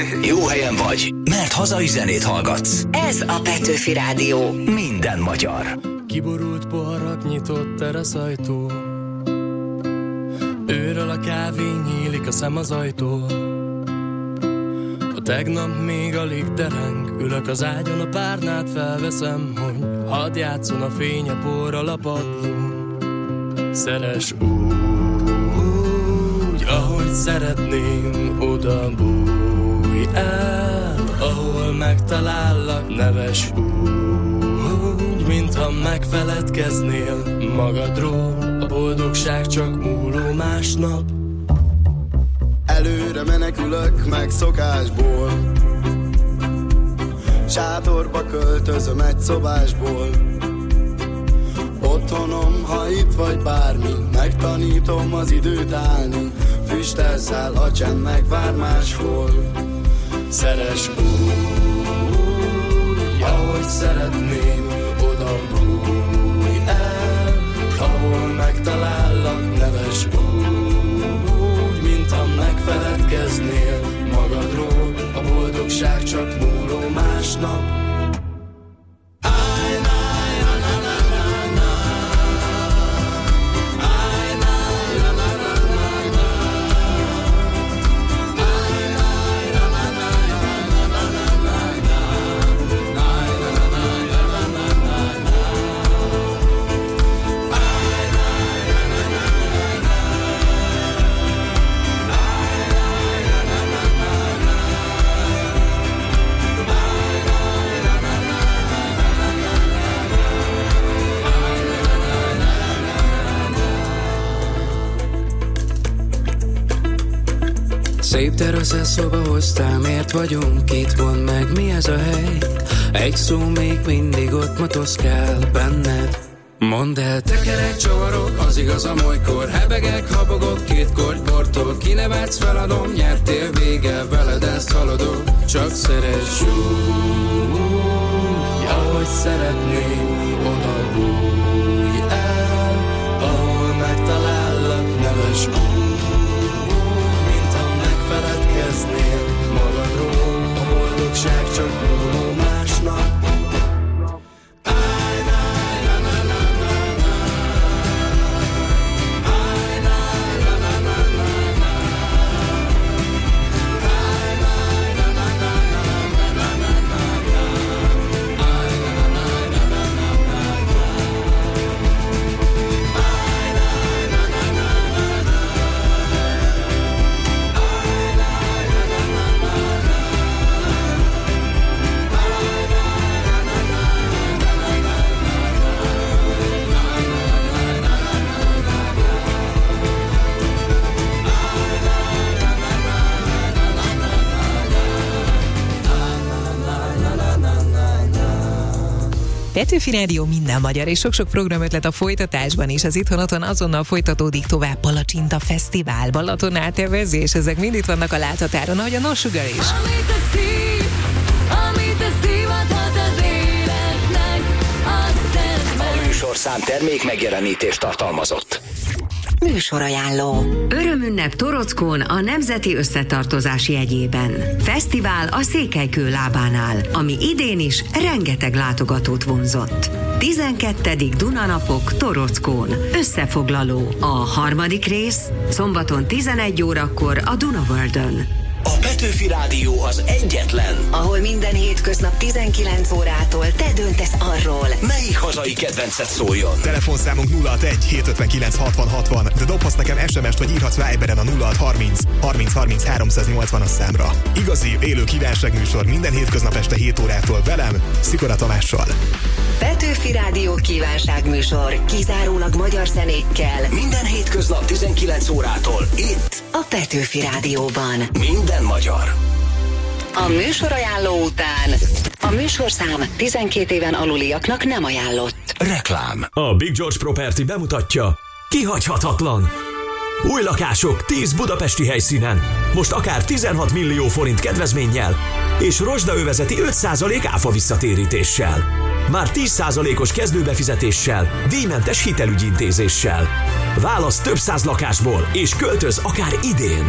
Jó helyen vagy, mert hazai zenét hallgatsz. Ez a Petőfi Rádió. Minden magyar. Kiborult poharak nyitott teraszajtó, őről a kávé nyílik a szem az ajtó. A tegnap még alig dereng, ülök az ágyon, a párnát felveszem, hogy hadd játszon a fény a porral a padlón. Szeres úgy, ahogy szeretném, oda bújj el, ahol megtalállak, neves úgy, mintha megfeledkeznél magadról, a boldogság csak múló másnap. Előre menekülök meg szokásból, sátorba költözöm egy szobásból. Otthonom, ha itt vagy bármi, megtanítom az időt állni. Füstezzel, a csend megvár máshol. Szeres úgy, ahogy szeretném, oda bújj el, ahol megtalállak, neves úgy, mintha megfeledkeznél magadról, a boldogság csak múló másnap. Szép teraszes szoba hoztál, miért vagyunk itt, mondd meg, mi ez a hely? Egy szó még mindig ott motoszkál benned. Mondd el, tekerek, csavarok, az igaz a molykor, hebegek, habogok, két korty bortól, kinevetsz, feladom, nyertél, vége, veled ezt haladok, csak szeress úgy, ahogy szeretném, oda bújj el, ahol megtalállak, neves úgy, feledkeznél magadról, a boldogság csak múló másnap. Petőfi Rádió, minden magyar, és sok-sok programötlet a folytatásban is. Az Itthon-otthon azonnal folytatódik tovább. Palacsinta Fesztivál, Balaton átevezés, ezek mind itt vannak a láthatáron, ahogy a No Sugar is. Amit a szív adhat az életnek, azt tedd meg. A műsorszám termék megjelenítést tartalmazott. Műsorajánló. Örömünnep Torockón a Nemzeti Összetartozás jegyében. Fesztivál a Székelykő lábánál, ami idén is rengeteg látogatót vonzott. 12. Dunanapok Torockón. Összefoglaló. A harmadik rész szombaton 11 órakor a Dunaworldön. A Petőfi Rádió az egyetlen, ahol minden hétköznap 19 órától te döntesz arról, melyik hazai kedvencet szóljon. Telefonszámunk 061 759 60 60, de dobhatsz nekem SMS-t vagy írhatsz Viberen a 0630 30 30 380-as számra. Igazi, élő kívánságműsor minden hétköznap este 7 órától velem, Szikora Tamással. Petőfi Rádió kívánságműsor, kizárólag magyar zenékkel. Minden hétköznap 19 órától itt a Petőfi Rádióban. Minden magyar. A műsorajánló után a műsorszám 12 éven aluliaknak nem ajánlott. Reklám. A Big George Property bemutatja, kihagyhatatlan. Új lakások 10 budapesti helyszínen. Most akár 16 millió forint kedvezménnyel és rozsdaövezeti 5% áfa visszatérítéssel. Már 10%-os kezdőbefizetéssel, díjmentes hitelügyintézéssel. Válasz több száz lakásból és költöz akár idén.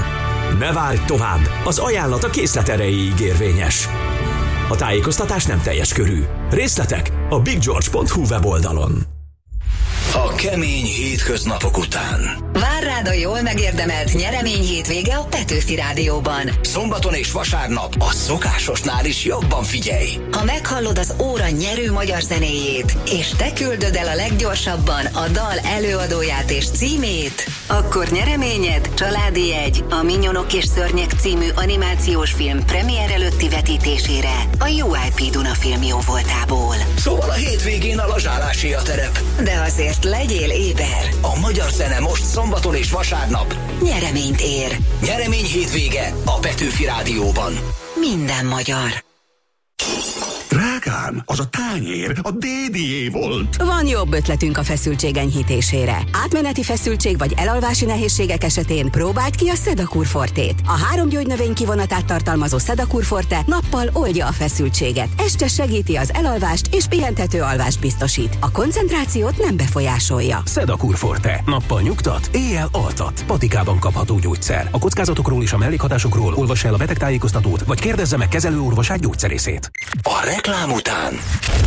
Ne várj tovább, az ajánlat a készlet erejéig érvényes. A tájékoztatás nem teljes körű. Részletek a biggeorge.hu weboldalon. A kemény hétköznapok után. Vár rád a jól megérdemelt nyeremény hétvége a Petőfi Rádióban. Szombaton és vasárnap a szokásosnál is jobban figyelj. Ha meghallod az óra nyerő magyar zenéjét, és te küldöd el a leggyorsabban a dal előadóját és címét, akkor nyereményed családi jegy a Minyonok és Szörnyek című animációs film premier előtti vetítésére a UIP Duna film jóvoltából. Szóval a hétvégén a lazsálási a terep. De azért legyél éber. A magyar zene most szombaton és vasárnap nyereményt ér. Nyeremény hétvége a Petőfi Rádióban. Minden magyar. Drágám, az a tányér a dédié volt. Van jobb ötletünk a feszültség enyhítésére. Átmeneti feszültség vagy elalvási nehézségek esetén próbáld ki a Sedakur Fortét. A 3 gyógynövény kivonatát tartalmazó Sedakur Forte nappal oldja a feszültséget, este segíti az elalvást és pihentető alvást biztosít. A koncentrációt nem befolyásolja. Sedakur Forte. Nappal nyugtat, éjjel altat. Patikában kapható gyógyszer. A kockázatokról és a mellékhatásokról olvass el a betegtájékoztatót, vagy kérdezze meg kezelőorvosát, gyógyszerészét. A reklám után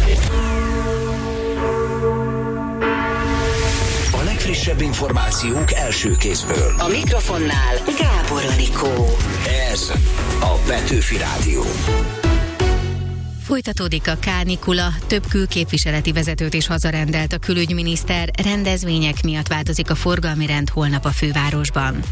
a legfrissebb információk első kézből. A mikrofonnál Gábor Anikó. Ez a Petőfi Rádió. Folytatódik a kánikula, több külképviseleti vezetőt is hazarendelt a külügyminiszter, rendezvények miatt változik a forgalmi rend holnap a fővárosban.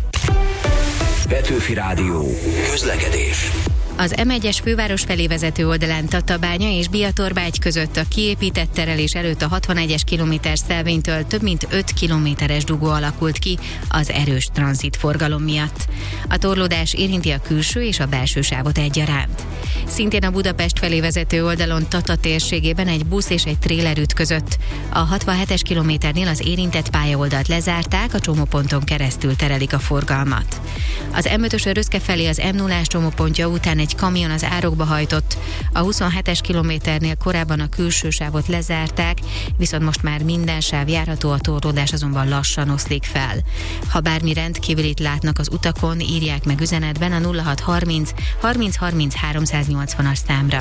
Petőfi Rádió. Közlekedés. Az M1-es főváros felé vezető oldalán Tatabánya és Biatorbágy között a kiépített terelés előtt a 61-es kilométerszelvénytől több mint 5 kilométeres dugó alakult ki az erős tranzitforgalom miatt. A torlódás érinti a külső és a belső sávot egyaránt. Szintén a Budapest felé vezető oldalon Tata térségében egy busz és egy tréler ütközött. A 67-es kilométernél az érintett pályaoldalt lezárták, a csomóponton keresztül terelik a forgalmat. Az M5-ös Röszke felé az M0-ás csomópontja után egy kamion az árokba hajtott. A 27-es kilométernél korábban a külső sávot lezárták, viszont most már minden sáv járható, a torlódás azonban lassan oszlik fel. Ha bármi rendkívülit látnak az utakon, írják meg üzenetben a 0630 30 30 380-as számra.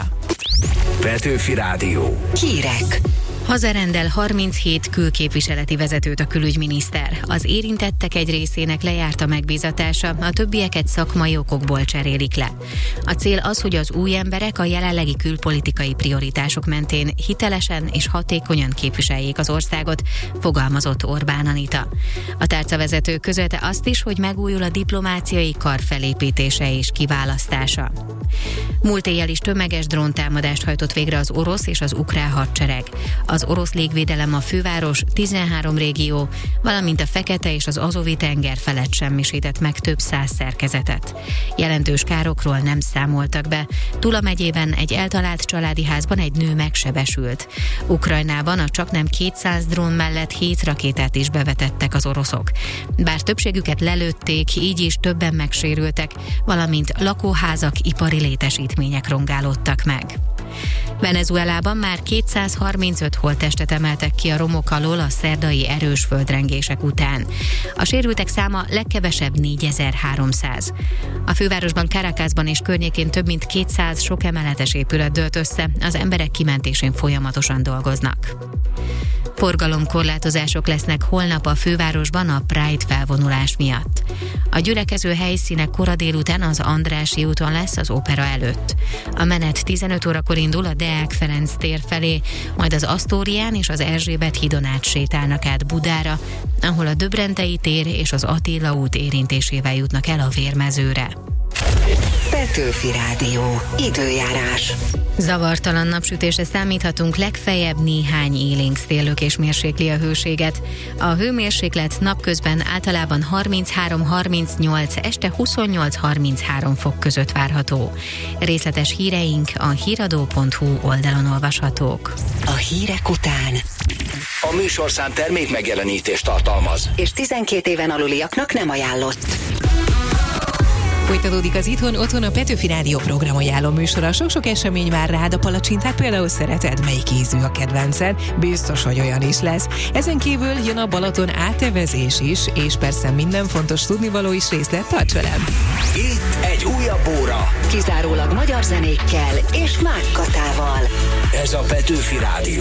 Petőfi Rádió. Hírek. Hazarendel 37 külképviseleti vezetőt a külügyminiszter. Az érintettek egy részének lejárt a megbízatása, a többieket szakmai okokból cserélik le. A cél az, hogy az új emberek a jelenlegi külpolitikai prioritások mentén hitelesen és hatékonyan képviseljék az országot, fogalmazott Orbán Anita. A tárcavezetők között azt is, hogy megújul a diplomáciai kar felépítése és kiválasztása. Múlt éjjel is tömeges dróntámadást hajtott végre az orosz és az ukrán hadsereg. Az orosz légvédelem a főváros, 13 régió, valamint a Fekete és az Azovi tenger felett semmisített meg több 100 szerkezetet. Jelentős károkról nem számoltak be. Tula megyében egy eltalált családi házban egy nő megsebesült. Ukrajnában a csaknem 200 drón mellett 7 rakétát is bevetettek az oroszok. Bár többségüket lelőtték, így is többen megsérültek, valamint lakóházak, ipari létesítmények rongálódtak meg. Venezuelában már 235 holttestet emeltek ki a romok alól a szerdai erős földrengések után. A sérültek száma legkevesebb 4300. A fővárosban, Caracasban és környékén több mint 200 sokemeletes épület dőlt össze, az emberek kimentésén folyamatosan dolgoznak. Forgalomkorlátozások lesznek holnap a fővárosban a Pride felvonulás miatt. A gyülekező helyszíne kora délután az Andrássy úton lesz, az opera előtt. A menet 15 órakor indul a Deák Ferenc tér felé, majd az Asztórián és az Erzsébet hídon át sétálnak át Budára, ahol a Döbrentei tér és az Attila út érintésével jutnak el a Vérmezőre. Petőfi Rádió. Időjárás. Zavartalan napsütésre számíthatunk, legfeljebb néhány élénk széllökés mérsékli a hőséget. A hőmérséklet napközben általában 33-38, este 28-33 fok között várható. Részletes híreink a híradó.hu oldalon olvashatók. A hírek után a műsorszám termék megjelenítést tartalmaz, és 12 éven aluliaknak nem ajánlott. Folytatódik az Otthon a Petőfi Rádió programajánló műsora. Sok-sok esemény vár rád, a palacsintát például szereted, melyik ízű a kedvenced? Biztos, hogy olyan is lesz. Ezen kívül jön a Balaton átevezés is, és persze minden fontos tudnivaló is részlet, tarts velem! Itt egy újabb óra. Kizárólag magyar zenékkel és Mák Katával. Ez a Petőfi Rádió.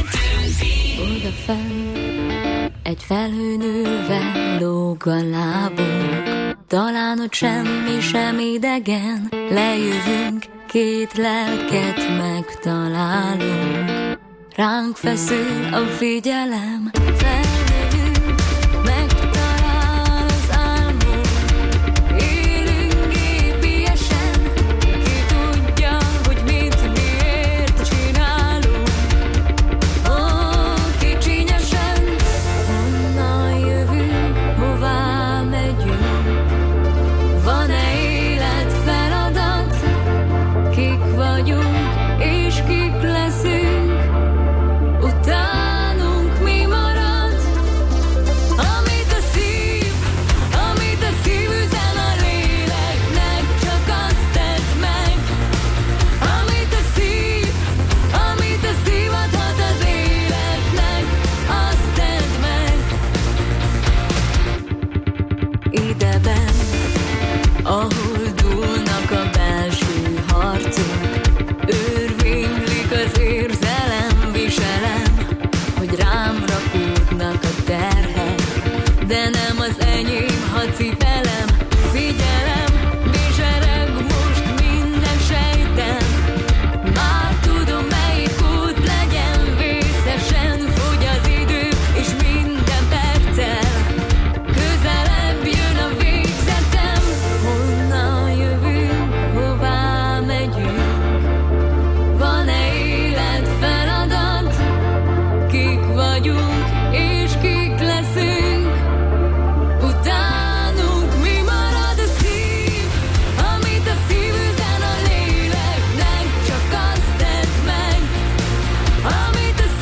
Odafenn egy felhőn ülve lóg a lábunk. Talán ott semmi sem idegen, lejövünk, két lelket megtalálunk. Ránk feszül a figyelem, felnövünk, megtalál az álmunk. Élünk gépiesen, ki tudja, hogy mit miért csinálunk. Ó, kicsinyesen, honnan jövünk, hová megyünk. Van-e életfeladat? Kik vagyunk és kik leszünk? Utánunk mi marad? Amit a szív üzen a léleknek, csak azt tedd meg. Amit a szív adhat az életnek, azt tedd meg. Ideben, ahol dúlnak a belső harcok, örvénylik az érzelem, viselem, hogy rám rakódnak a terhek, de nem az enyém, ha cipelem, figyelem, bizsereg most minden sejtem. Már tudom, melyik út legyen, vészesen fogy az idő, és minden perccel közelebb jön a végzetem. Honnan jövünk, hová megyünk? Van-e életfeladat? Kik vagyunk és kik leszünk? Utánunk mi marad? A szív, amit a szív üzen a léleknek, csak azt tedd meg. Amit a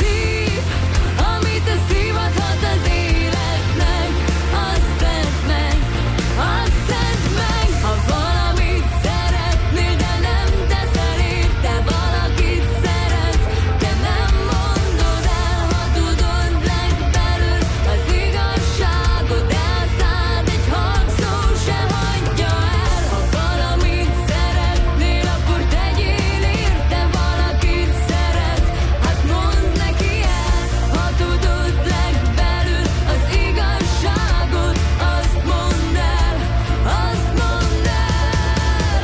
szív adhat az életnek, azt tedd meg, azt tedd meg. Ha valamit szeretnél, de nem teszel érte, valakit szeretsz, de nem mondod el, ha tudod legbelül az igazságot, elszád egy hangszó se hagyja el. Ha valamit szeretnél, akkor tegyél érte, valakit szeretsz, hát mondd neki el, ha tudod legbelül az igazságot, azt mondd el, azt mondd el.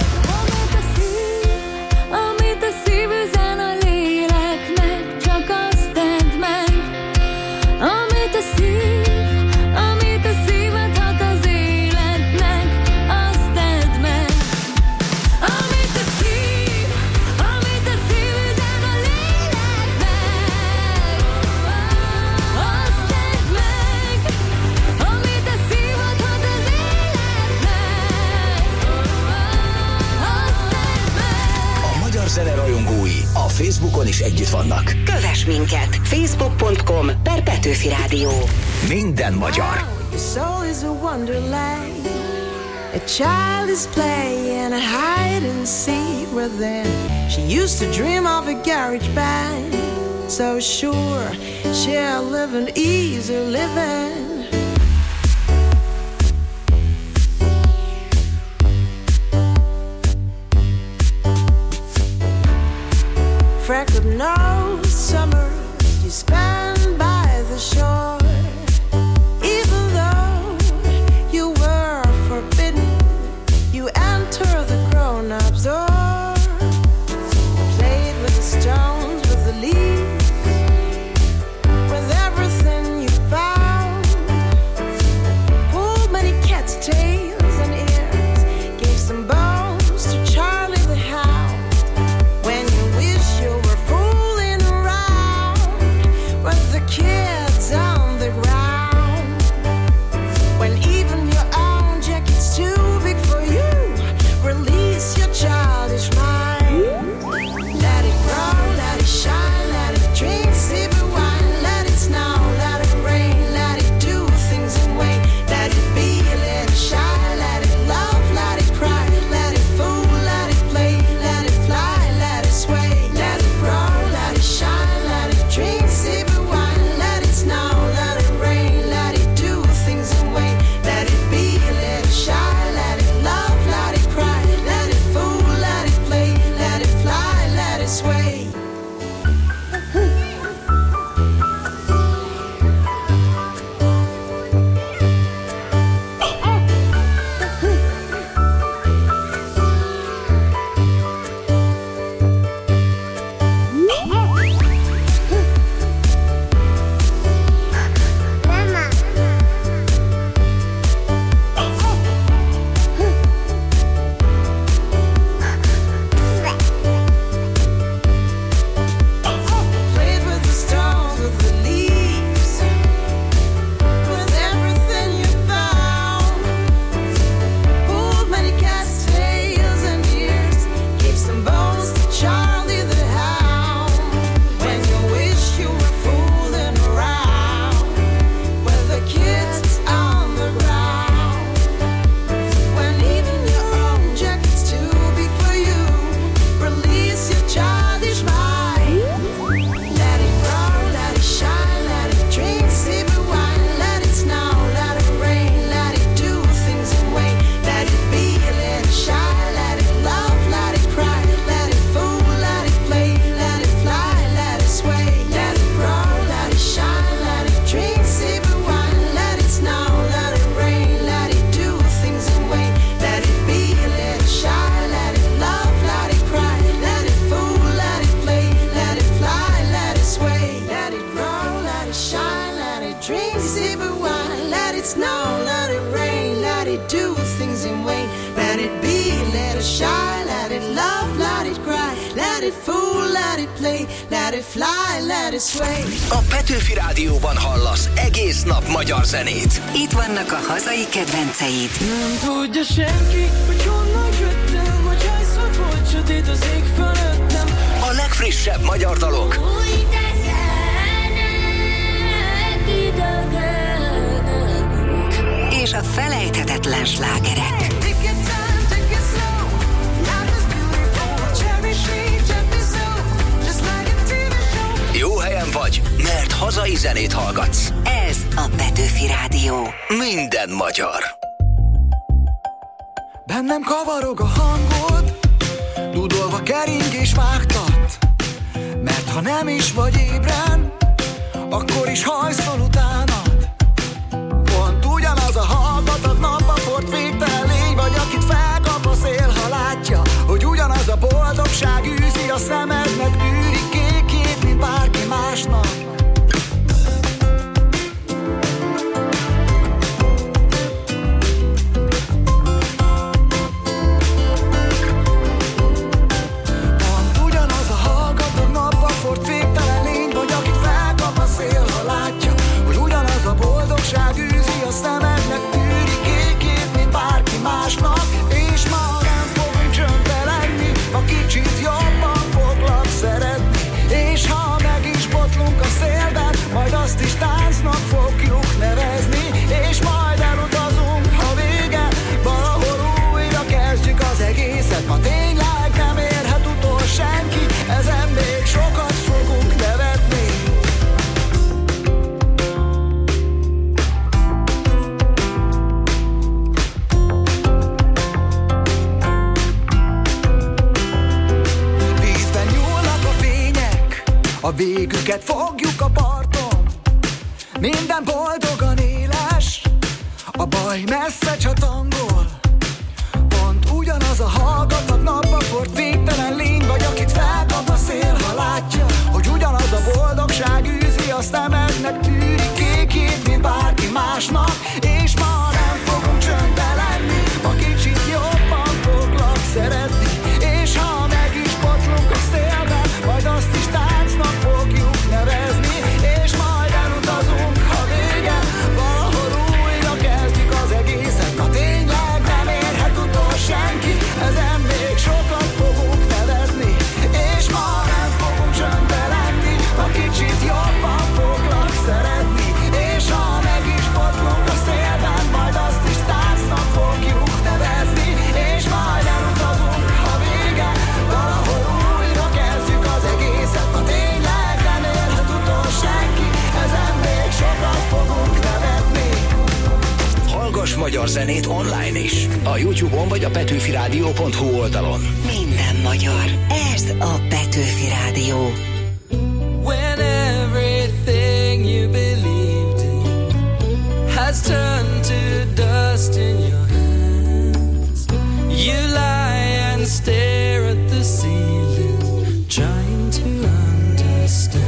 Amit a szív üzen a léleknek, csak azt tedd meg. Amit a szív adhat az életnek, azt tedd meg. Amit a szív üzen a léleknek, azt tedd meg. Amit a szív adhat az életnek, azt tedd meg. A magyar zene rajongói a Facebookon is együtt vannak. Kövess minket! Facebook.com/Petőfi Rádió. Minden magyar. Your soul is a wonderland. A child is playing hide and seek with them. She used to dream of a garage band. So sure, she'll live an easy living. Freckled nose summer you spend by the shore. Even though you were forbidden, you enter the grown-ups door. Played with the stones, with the leaves, with everything you found. Pulled many cats' tails and ears, gave some bones to Charlie the Hound. When you wish you were fooling it fool, let it play, let it fly, let it sway. A Petőfi Rádióban hallasz egész nap magyar zenét. Itt vannak a hazai kedvenceid. Nem tudja senki, hogy honnan jöttem, hogy hányszor volt sötét az ég fölöttem. A legfrissebb magyar dalok. Új És a felejthetetlen slágerek. Jó helyen vagy, mert hazai zenét hallgatsz. Ez a Petőfi Rádió. Minden magyar. Bennem kavarog a hangod, dudolva kering és vágtat. Mert ha nem is vagy ébren, akkor is hajszol utánad. Pont ugyanaz a hallgatag napba fort végtelen lény vagy, akit felkap a szél, ha látja, hogy ugyanaz a boldogság űzi a szemednek, űri kékét, mint bárki másnak. boldogság űzi a szemednek, tűri kékét, mint bárki másnak. És ma nem fogunk csöndbe lenni, ha kicsit jobban foglak szeretni. És ha meg is botlunk a szélben, majd azt is táncnak fogjuk nevezni. És majd elutazunk, ha vége, valahol újra kezdjük az egészet. Ma tényleg nem érhet utol senki, ezen még sokat fogunk nevetni. A végüket fogjuk a parton, minden boldogan éles, a baj messze csatangol. Pont ugyanaz a hallgatag napba fort végtelen lény vagy, akit felkap a szél, ha látja, hogy ugyanaz a boldogság űzi a szemednek, tűri kékét, mint bárki másnak. És ma nem fogunk csöndbe lenni, ha kicsit jobban foglak szeretni. És ha meg is botlunk a szélben, majd azt is táncnak fogjuk nevezni. És majd elutazunk, ha vége, valahol újra kezdjük az egészet. Ha tényleg nem érhet utol senki, ezen még sokat fogunk nevetni. És ma nem fogunk csöndbe lenni, ha kicsit jobban foglak szeretni. És ha meg is botlunk a szélben, majd azt is táncnak fogjuk nevezni. És majd elutazunk, ha vége, valahol újra kezdjük az egészet. Ha tényleg nem érhet utol senki, ezen még sokat fogunk nevetni. Hallgass magyar zenét online is, a YouTube-on vagy a petőfiradio.hu oldalon. Minden magyar. Ez a Petőfi Rádió. When everything you believed in has turned to dust in your hands, you lie and stare at the ceiling, trying to understand.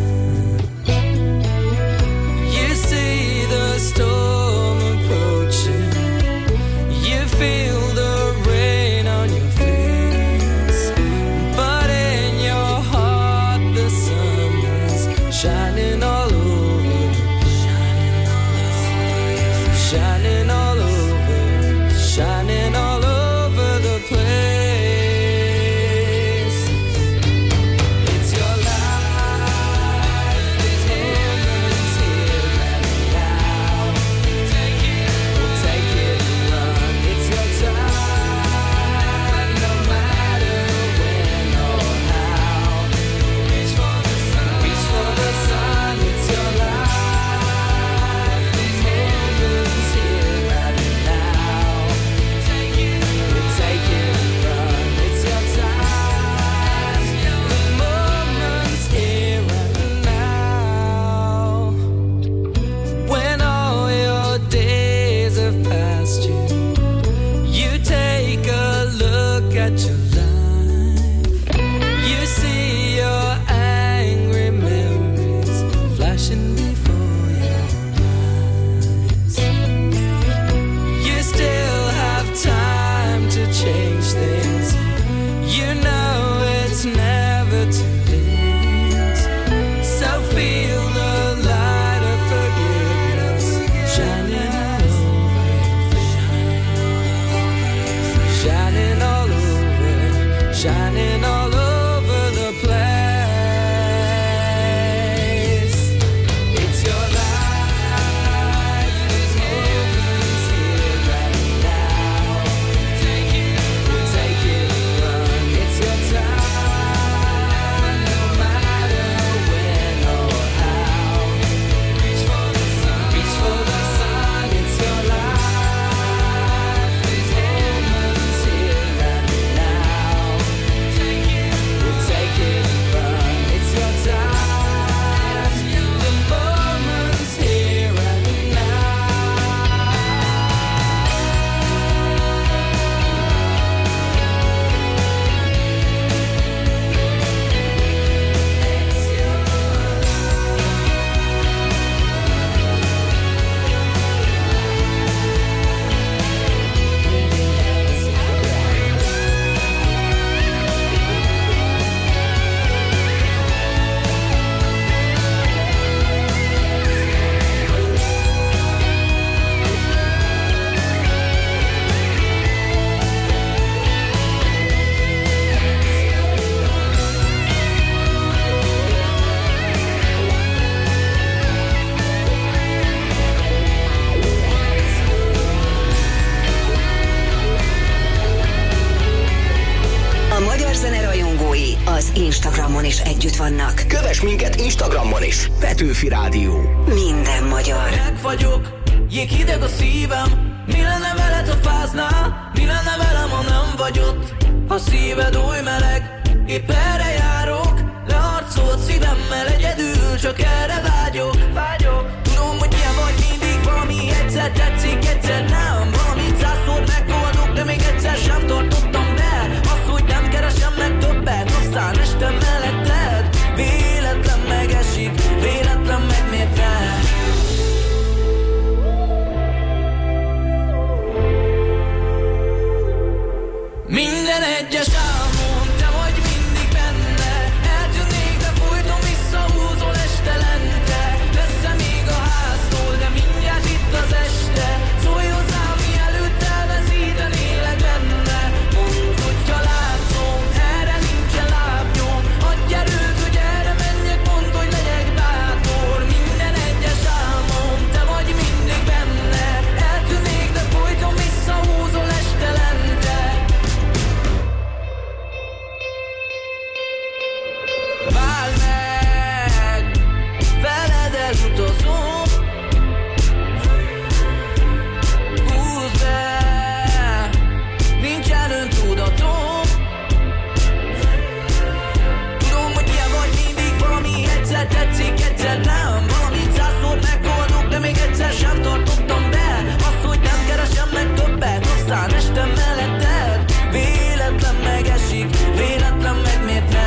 You see the storm approaching, you feel the rain on your face, but in your heart the 2 days. So feel the light of forgiveness shining all over you, shining all over, shining all over the place. It's your life, these moments here right now. We'll take it and run. It's your time, no matter when or how. Reach for the sun, reach for the sun. It's your life, these moments here right now. We'll take it and run. It's your time, the moments here and A magyar zene rajongói az Instagramon is együtt vannak. Kövess minket Instagramon is. Petőfi Rádió. Minden magyar. Meg vagyok, jéghideg a szívem. Mi lenne veled, ha fáznál? Mi lenne velem, ha nem vagy ott? Ha szíved oly meleg, épp erre járok. Leharcolt szívemmel egyedül, csak erre vágyok. Tudom, hogy ilyen vagy mindig, valami egyszer tetszik, egyszer nem. Valamit 100-szor megoldok, de még egyszer sem tartottam be. Azt, hogy nem keresem meg többet, aztán este melletted. Véletlen megesik, véletlen megmérte. Minden egyes álmom, te vagy mindig benne. Eltűnnék, de folyton visszahúzol estelente. Messze még a háztól, de mindjárt itt az este. Szólj hozzám, mielőtt elveszítenélek benne. Mondd, hogyha látszom, erre nincsen lábnyom. Adj erőt, hogy erre menjek, mondd, hogy legyek bátor. Minden egyes álmom, te vagy mindig benne. Eltűnnék, de folyton visszahúzol estelente. Várj meg, veled elutazom. Húzd be, nincsen öntudatom. Tudom, hogy ilyen vagy mindig, valami egyszer tetszik, egyszer nem. Valamit 100-szor megoldok, de még egyszer sem tartottam be. Azt, hogy nem keresem meg többet, aztán este melletted. Véletlen megesik, véletlen megmérte.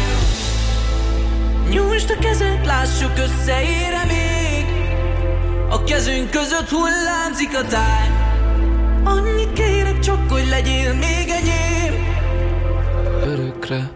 Nyújtsd a kezed, lássuk, összeér-e még. A kezünk között hullámzik a táj. Annyit kérek csak, hogy legyél még enyém. Örökre.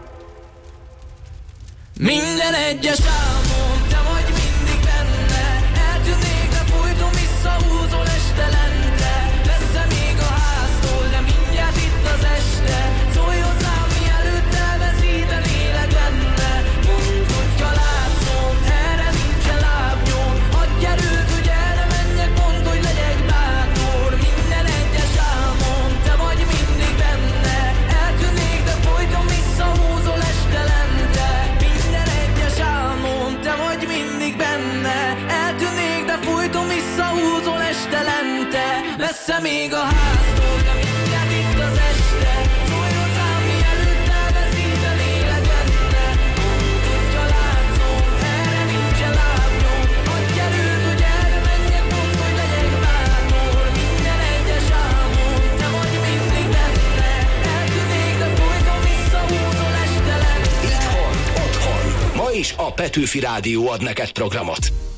Minden egyes álmom, te vagy mindig benne. Eltűnnék, de folyton visszahúzol estelente. Messze még a háztól, de mindjárt itt az este. Szólj hozzám, mielőtt elveszítenélek benne. Mondd, hogyha látszom, erre nincsen lábnyom. Adj erőt, hogy erre menjek, mondd, hogy legyek bátor. Minden egyes álmom, te vagy mindig benne. Eltűnnék, de folyton visszahúzol estelente. Minden egyes álmom, te vagy mindig benne. Eltűnnék, de folyton visszahúzol estelente. Messze még a háztól, de mindjárt itt az este. Szólj hozzám, mielőtt elveszítenélek benne. Mondd, hogyha látszom, erre nincsen lábnyom. Adj erőt, hogy erre menjek, mondd, hogy legyek bátor. Minden egyes álmom, te vagy mindig benne. Eltűnnék, de folyton visszahúzol estelente. Itthon, otthon. Ma is a Petőfi Rádió ad neked programot.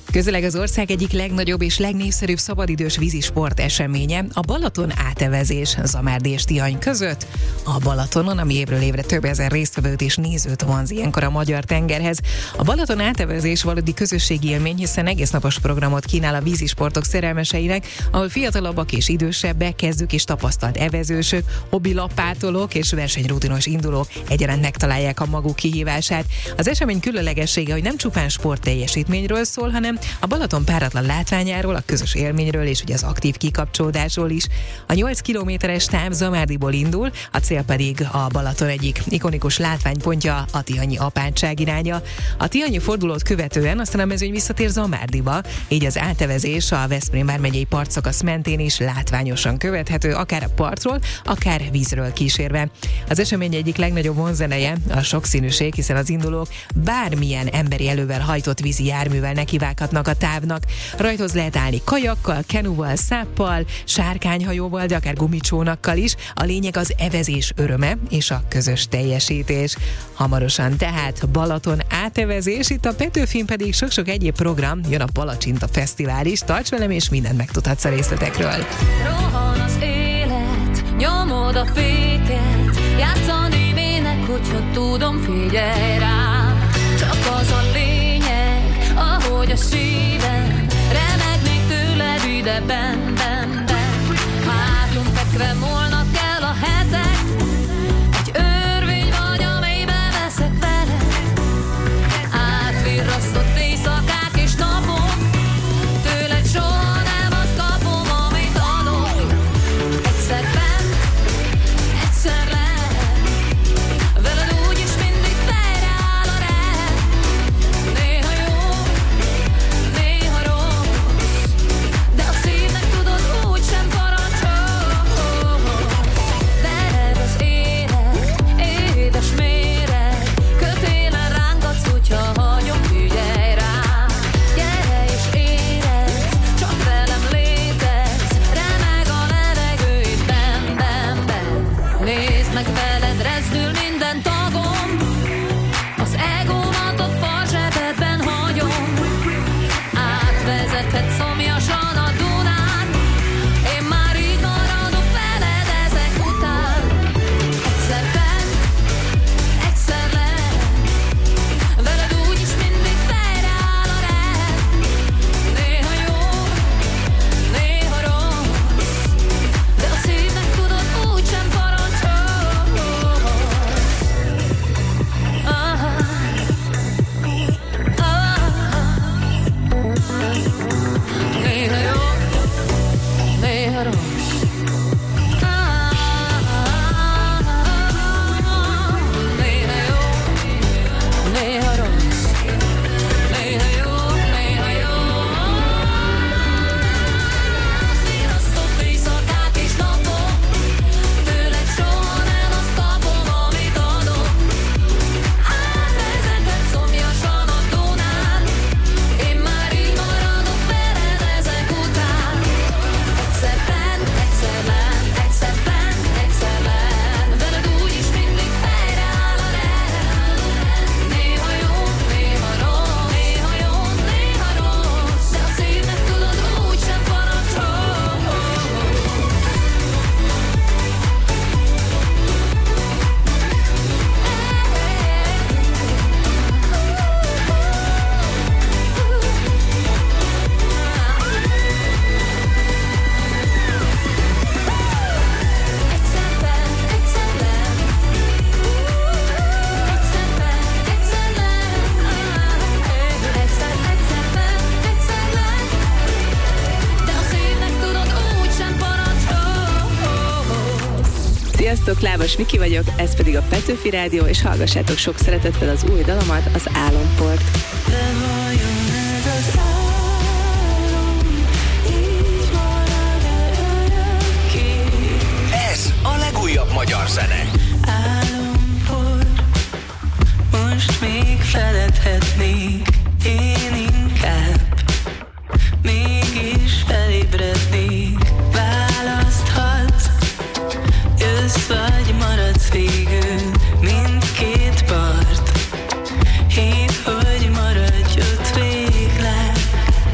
Közeleg az ország egyik legnagyobb és legnépszerűbb szabadidős vízisport eseménye, a Balaton átevezés Zamárdi és Tihany között. A Balatonon, ami évről évre több ezer résztvevőt és nézőt vonz ilyenkor a magyar tengerhez. A Balaton átevezés valódi közösségi élmény, hiszen egésznapos programot kínál a vízisportok szerelmeseinek, ahol fiatalabbak és idősebbek, kezdők és tapasztalt evezősök, hobbilapátolók és versenyrutinos indulók egyaránt megtalálják a maguk kihívását. Az esemény különlegessége, hogy nem csupán sportteljesítményről szól, hanem a Balaton páratlan látványáról, a közös élményről és ugye az aktív kikapcsolódásról is. A 8 kilométeres táv Zamárdiból indul, a cél pedig a Balaton egyik ikonikus látványpontja, a tihanyi apátság iránya. A tihanyi fordulót követően aztán a mezőny visszatér Zamárdiba, így az átevezés a Veszprém vármegyei partszakasz mentén is látványosan követhető, akár a partról, akár vízről kísérve. Az esemény egyik legnagyobb vonzeneje a sokszínűség, hiszen az indulók bármilyen emberi elővel hajtott vízi járművel nekivághatnak a távnak. Rajthoz lehet állni kajakkal, kenuval, száppal, sárkányhajóval, de akár gumicsónakkal is. A lényeg az evezés öröme és a közös teljesítés. Hamarosan tehát Balaton átevezés, itt a Petőfin pedig sok-sok egyéb program, jön a Palacsinta Fesztivál is. Tarts velem, és mindent megtudhatsz a részletekről. Rohan az élet, nyomod a féket, játszani mének, hogyha tudom, figyelj rám. Csak az a lényeg, ahogy a szívem remegnék tőled ide benn. Hátunk fekve múlnak el a hetek, egy örvény vagy, amelyben veszek vele. Átvirrasztott éjszakák és napok, tőled soha nem azt kapom, amit adok. Egyszer fent, egyszer lent, veled úgyis mindig fejreáll a rend. Néha jó, néha rossz, de a szívnek tudod úgysem parancsol. Veled az élet, édes méreg, kötélen rángatsz, hogyha hagyom, figyelj rám. Gyere és érezd, csak velem létezz, remeg a levegő itt benn. Nézd meg, veled rezdül minden tagom, az egómat a farzsebedben hagyom. Átvezethet szomjasan a Dunán, én már így maradok veled ezek után. Egyszer fent, egyszer lent, veled úgyis mindig fejreáll a rend. Néha jó, néha rossz, de a szívnek tudod úgysem parancsol. Néha jó, néha rossz. Néha jó, néha rossz. Néha jó, néha jó. Virrasztott éjszakák és napok, tőled soha nem azt kapom, amit adok. Átvezetett szomjasan a Dunán, én már így maradok veled ezek után. Egyszer fent, egyszer lent, egyszer fent, egyszer lent, veled úgyis mindig fejreáll a rend. Néha jó, néha rossz, néha jó, néha rossz, de a szívnek tudod úgysem parancsol. Egyszer fent, egyszer lent, egyszer fent, egyszer lent, egyszer fent, egyszer lent, de a szívnek tudod úgysem parancsol. Sziasztok, Lábas Miki vagyok, ez pedig a Petőfi Rádió, és hallgassátok sok szeretettel az új dalomat, az Álomport. De vajon ez az álom, így marad-e örökké? Ez a legújabb magyar zene. Álomport, most még feledhetnék, én inkább mégis felébrednék. Választhatsz, jössz vagy maradsz végül, mindkét part. Hív, hogy maradj ott végleg.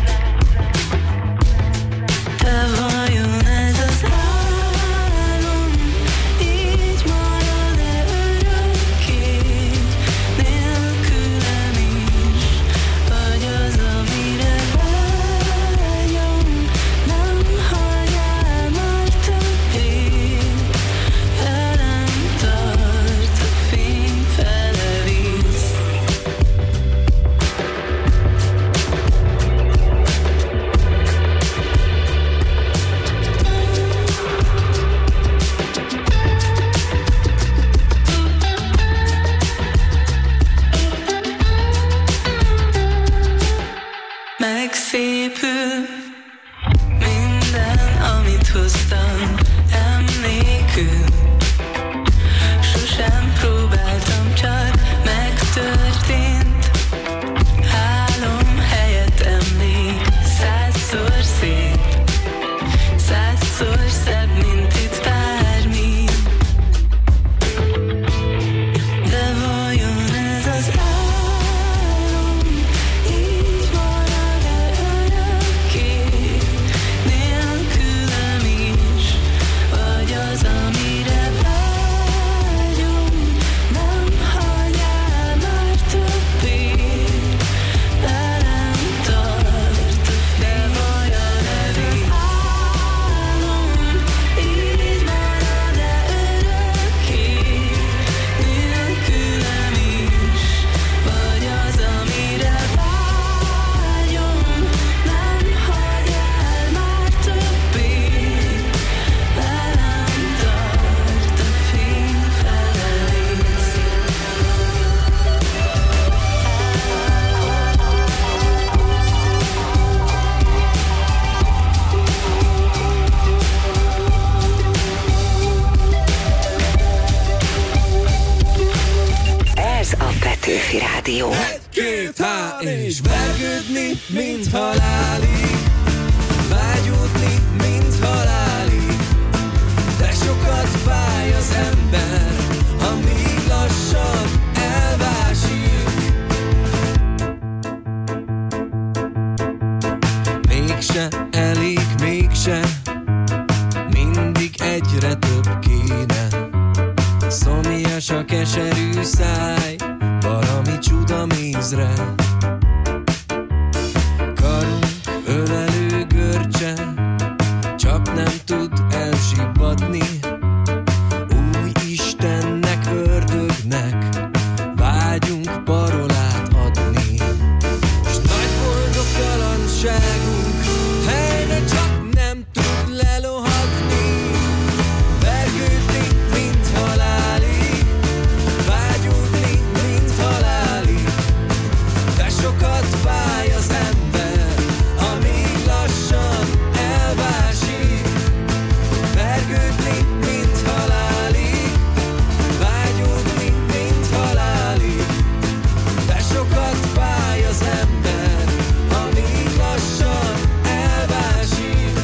szépül minden, amit hoztam emlékül. Sosem próbáltam, csak megtörtént. Álom helyett emlék, 100-szor szép, 100-szor szebb, mint itt bármi. De vajon ez az álom így marad-e örökké, nélkülem is, vagy az, amire vágyom, nem hagy el már többé, velem tart a fény. De vajon ez az álom így marad-e örökké, nélkülem is, vagy az, amire vágyom, nem hagy el már többé, velem tart a fény felelész. Ez a Petőfi Rádió. Két há és vergődni, mint halálig, vágyódni, mint halálig. De sokat fáj az ember, amíg lassan elvásik. Mégse elég, mégse, mindig egyre több kéne. Szomjas a keserű száj, valami csuda mézre. Karunk ölelő görcse, csak nem tud elsibbadni. Új Istennek, ördögnek vágyunk parolát adni. S nagy boldogtalanságunk helyre csak nem tud lelohadni. Vergődni, mint halálig, vágyódni, mint halálig. De sokat fáj az ember, amíg lassan elvásik. Vergődni, mint halálig, vágyódni, mint halálig. De sokat fáj az ember, amíg lassan elvásik.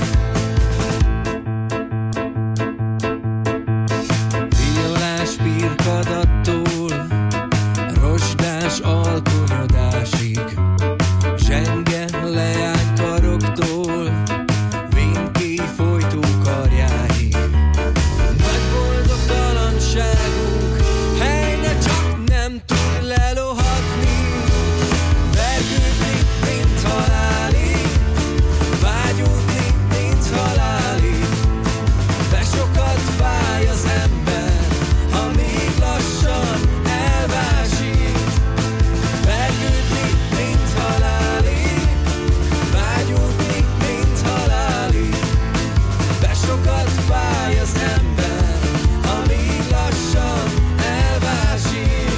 Violás pirkadattól, rozsdás alkonyodásig, zsenge leánykaroktól, vinkély folytó karjáig. Nagy boldogtalanságunk helyne csak nem tud lelohadni. Vergődni, mint halálig, vágyódni, mint halálig. De sokat fáj az ember, amíg lassan elvásik. Vergődni, mint halálig, vágyódni, mint halálig. De sokat fáj az ember, amíg lassan elvásik.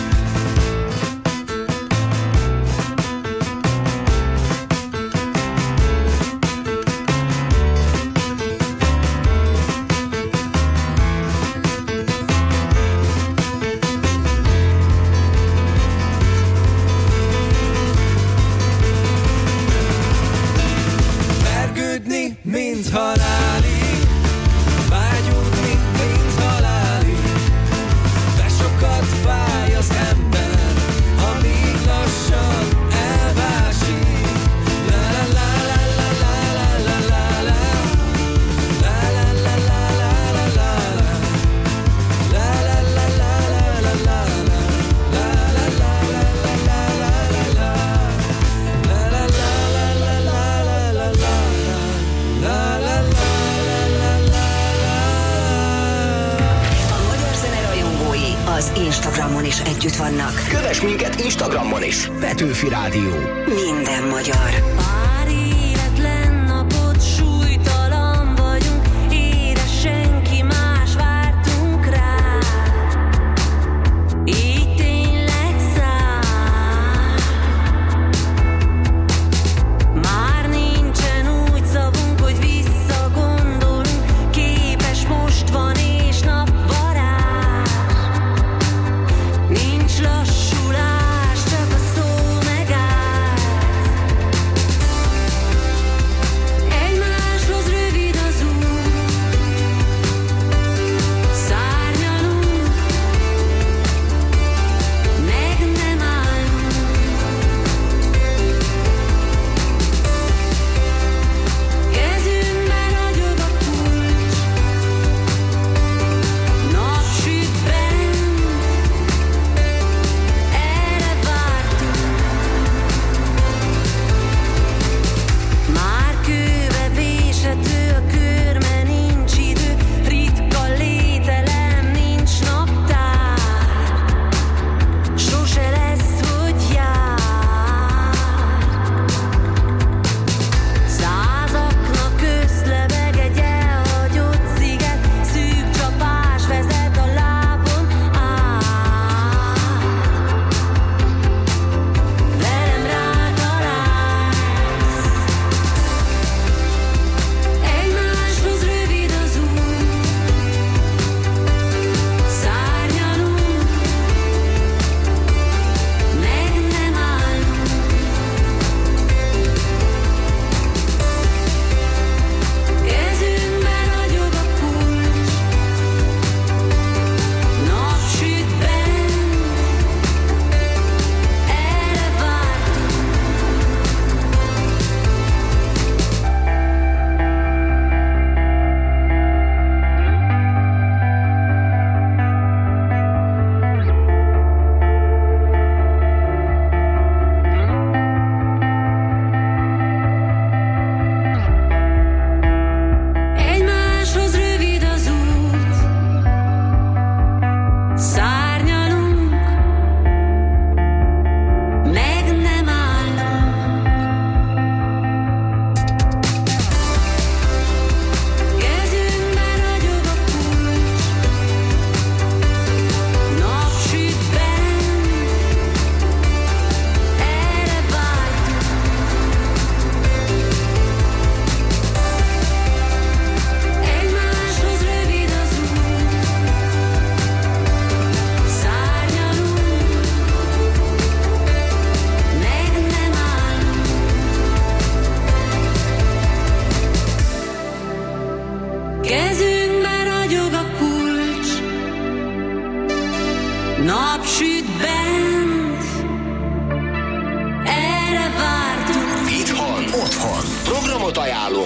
Vergődni, mint halálig, vágyódni, mint halálig. De sokat fáj az ember, amíg lassan elvásik. La la la la la la la la la. La la la la la la la la. La la la la la la la la. La la la la la la la la. La la la la la la la la la. La la la la la la la. A magyar zene rajongói az Instagramon is együtt vannak. Kövess minket Instagramon is. Petőfi Rádió. Minden magyar. Pár életlen napot súlytalan vagyunk, édes senki más vártunk rá. Így tényleg száll. Már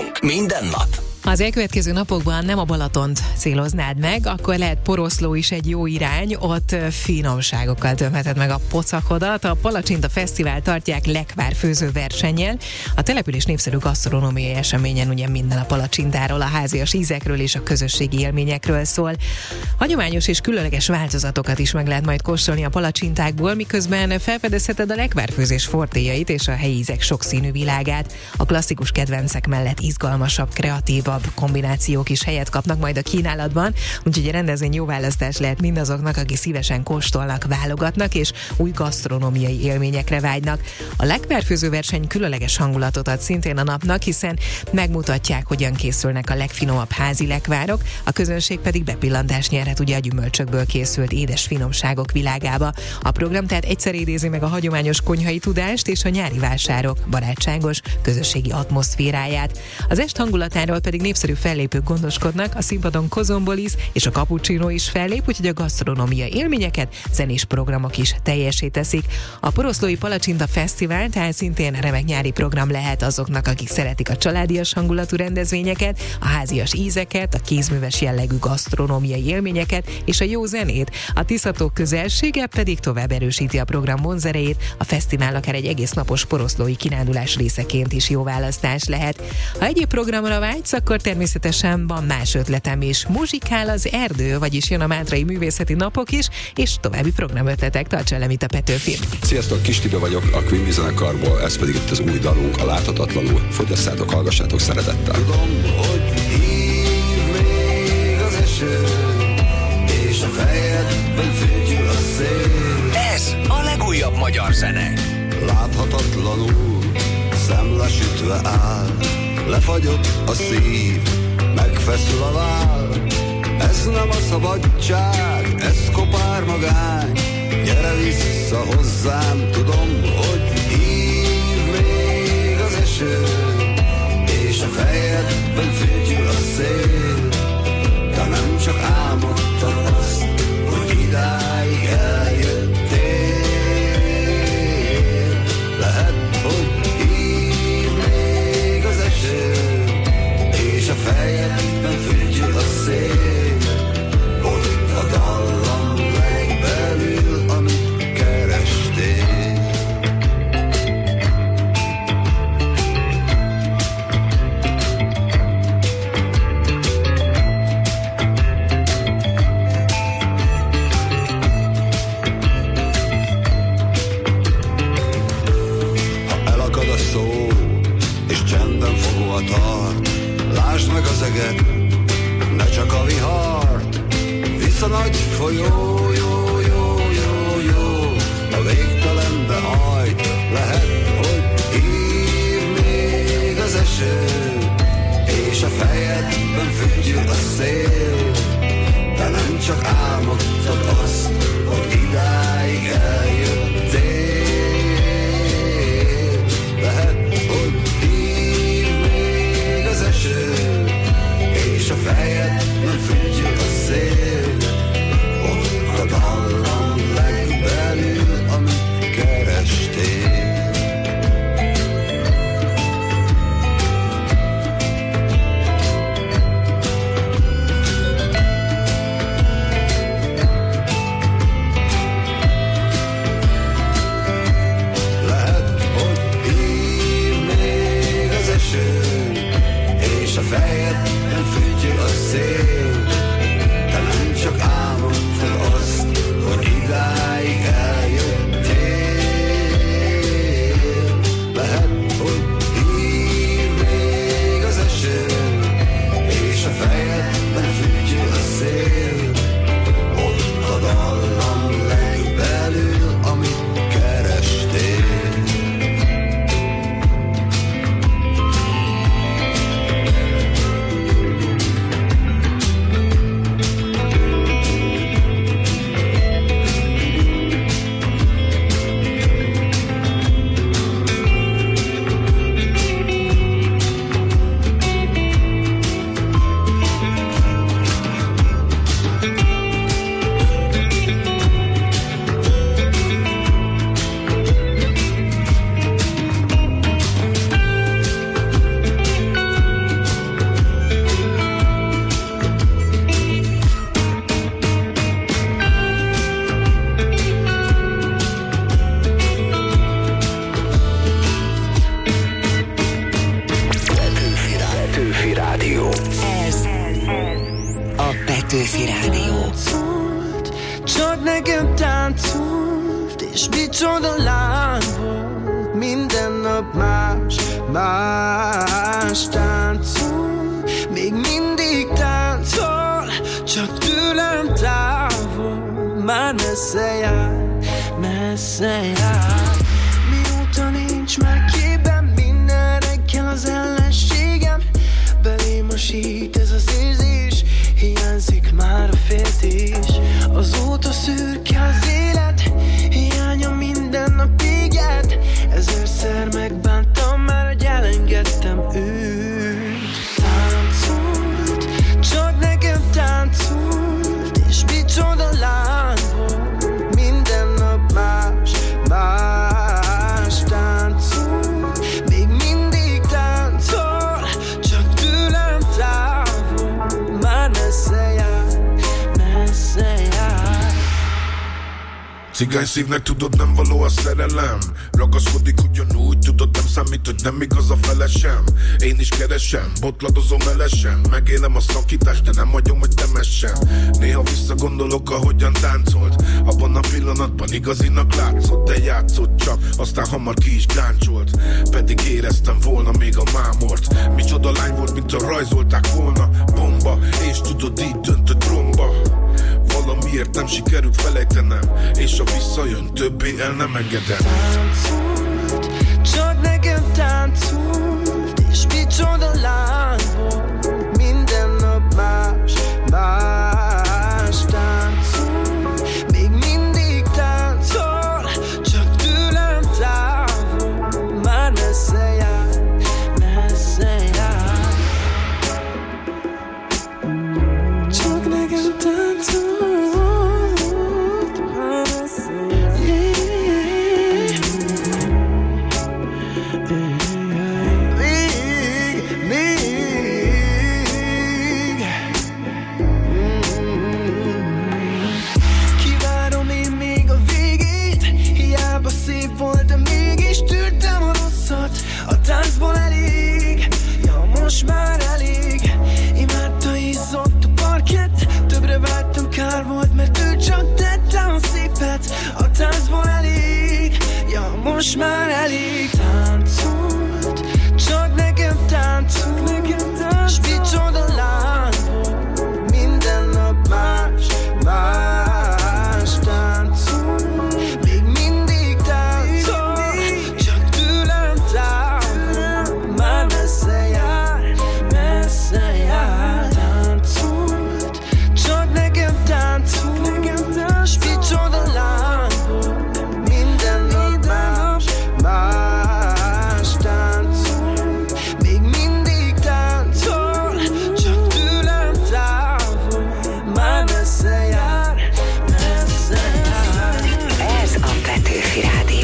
vagyunk. Minden nap. Ha az elkövetkező napokban nem a Balatont céloznád meg, akkor lehet Poroszló is egy jó irány, ott finomságokkal tömheted meg a pocakodat. A Palacsinta Fesztivál tartják lekvárfőző versennyel. A település népszerű gasztronómiai eseményen ugye minden a palacsintáról, a házias ízekről és a közösségi élményekről szól. Hagyományos és különleges változatokat is meg lehet majd kóstolni a palacsintákból, miközben felfedezheted a lekvárfőzés fortéjait és a helyi ízek sokszínű világát. A klasszikus kedvencek mellett izgalmasabb, kreatívabb kombinációk is helyet kapnak majd a kínálatban, úgyhogy a rendezvény jó választás lehet mindazoknak, akik szívesen kóstolnak, válogatnak és új gasztronómiai élményekre vágynak. A lekvárfőző verseny különleges hangulatot ad szintén a napnak, hiszen megmutatják, hogyan készülnek a legfinomabb házi lekvárok, a közönség pedig bepillantást nyerhet ugye a gyümölcsökből készült édes finomságok világába. A program tehát egyszer idézi meg a hagyományos konyhai tudást és a nyári vásárok barátságos közösségi atmoszféráját. Az est hangulatáról pedig népszerű fellépők gondoskodnak, a színpadon Kozombolis és a Cappuccino is fellép, úgyhogy a gasztronómiai élményeket zenés programok is teljessé teszik. A Poroszlói Palacsinta Fesztivál tehát szintén remek nyári program lehet azoknak, akik szeretik a családias hangulatú rendezvényeket, a házias ízeket, a kézműves jellegű gasztronómiai élményeket és a jó zenét. A Tisza-tó közelsége pedig tovább erősíti a program vonzerejét, a fesztivál akár egy egész napos poroszlói kirándulás részeként is jó választás lehet. Ha egyéb programra vágysz, akkor természetesen van más ötletem is. Muzsikál az erdő, vagyis jön a Mátrai Művészeti Napok is, és további programötletek. Tarts velem itt a Petőfi. Sziasztok, Kis Tibi vagyok a Quimby zenekarból, ez pedig itt az új dalunk, a Láthatatlanul. Fogyasszátok, hallgassátok szeretettel. Tudom, hogy hív még az eső, és a fejedben fütyül a szél. Ez a legújabb magyar zene. Láthatatlanul szemlesütve áll, lefagyott a szív, megfeszül a váll. Ez nem a szabadság, ez kopár magány. Gyere vissza hozzám, tudom, hogy hív még az eső, és a fejedben fütyül a szél. De nem csak álmodtad azt, hogy idáig eljöttél. Lehet, hogy hív még az eső, és a fejedben fütyül a szél. Ott a dallam legbelül, amit kerestél. Ha elakad a szó, és csendben fogva tart, lásd meg az eget, ne csak a vihart. Visz a nagy folyó, jó, jó, jó, jó, a végtelenbe hajt. Lehet, hogy hív még az eső, és a fejedben fütyül a szél. De nem csak álmodtad azt, hogy idáig eljöttél. Lehet, hogy hív még az eső, és a fejedben fütyül a szél. Ott és micsoda lány volt. Minden nap más, más táncol, még mindig táncol, csak tőlem távol, már messze jár, messze jár. Mióta nincs már képben, minden reggel az ellenségem belém hasít ez az érzés, hiányzik már a féltés. Azóta szürke az élet, hiánya minden nap éget. Ezerszer megbántam már, hogy elengedtem őt. Táncolt, csak nekem táncolt, és micsoda lány volt. Minden nap más, más táncol, még mindig táncol, csak tőlem távol, már messze jár, messze jár. Cigány szívnek tudod nem való a szerelem, ragaszkodik ugyanúgy, tudod nem számít, hogy nem igaz a felesem. Én is keresem, botladozom elesen, megélem a szakítást, de nem hagyom, hogy temessen. Néha visszagondolok, ahogyan táncolt, abban a pillanatban igazinak látszott, de játszott csak, aztán hamar ki is gáncsolt. Pedig éreztem volna még a mámort, micsoda lány volt, mint a rajzolták volna. Bomba, és tudod így döntött romba. Valamiért nem sikerült felejtenem, és ha visszajön, többé el nem engedem. Táncolt, csak nekem táncolt, és micsoda lány volt. Minden nap más, más táncol, még mindig táncol, csak tőlem távol, már messze jár, messze jár. Csak nekem táncolt. A táncból elég, ja most már elég. Imádta izzott a parkett, többre vágytam, kár volt, mert ő csak tette a szépet. A táncból elég, ja most már elég. Táncolt, csak nekem táncolt, s micsoda lány volt. Minden nap más, más táncol, még mindig táncol, csak tőlem távol, már messze jár, messze jár. Táncolt, csak nekem táncolt, s micsoda lány volt. Minden nap más, más táncol, még mindig táncol, csak tőlem távol, már messze jár, messze jár. Ez a Petőfi Rádió.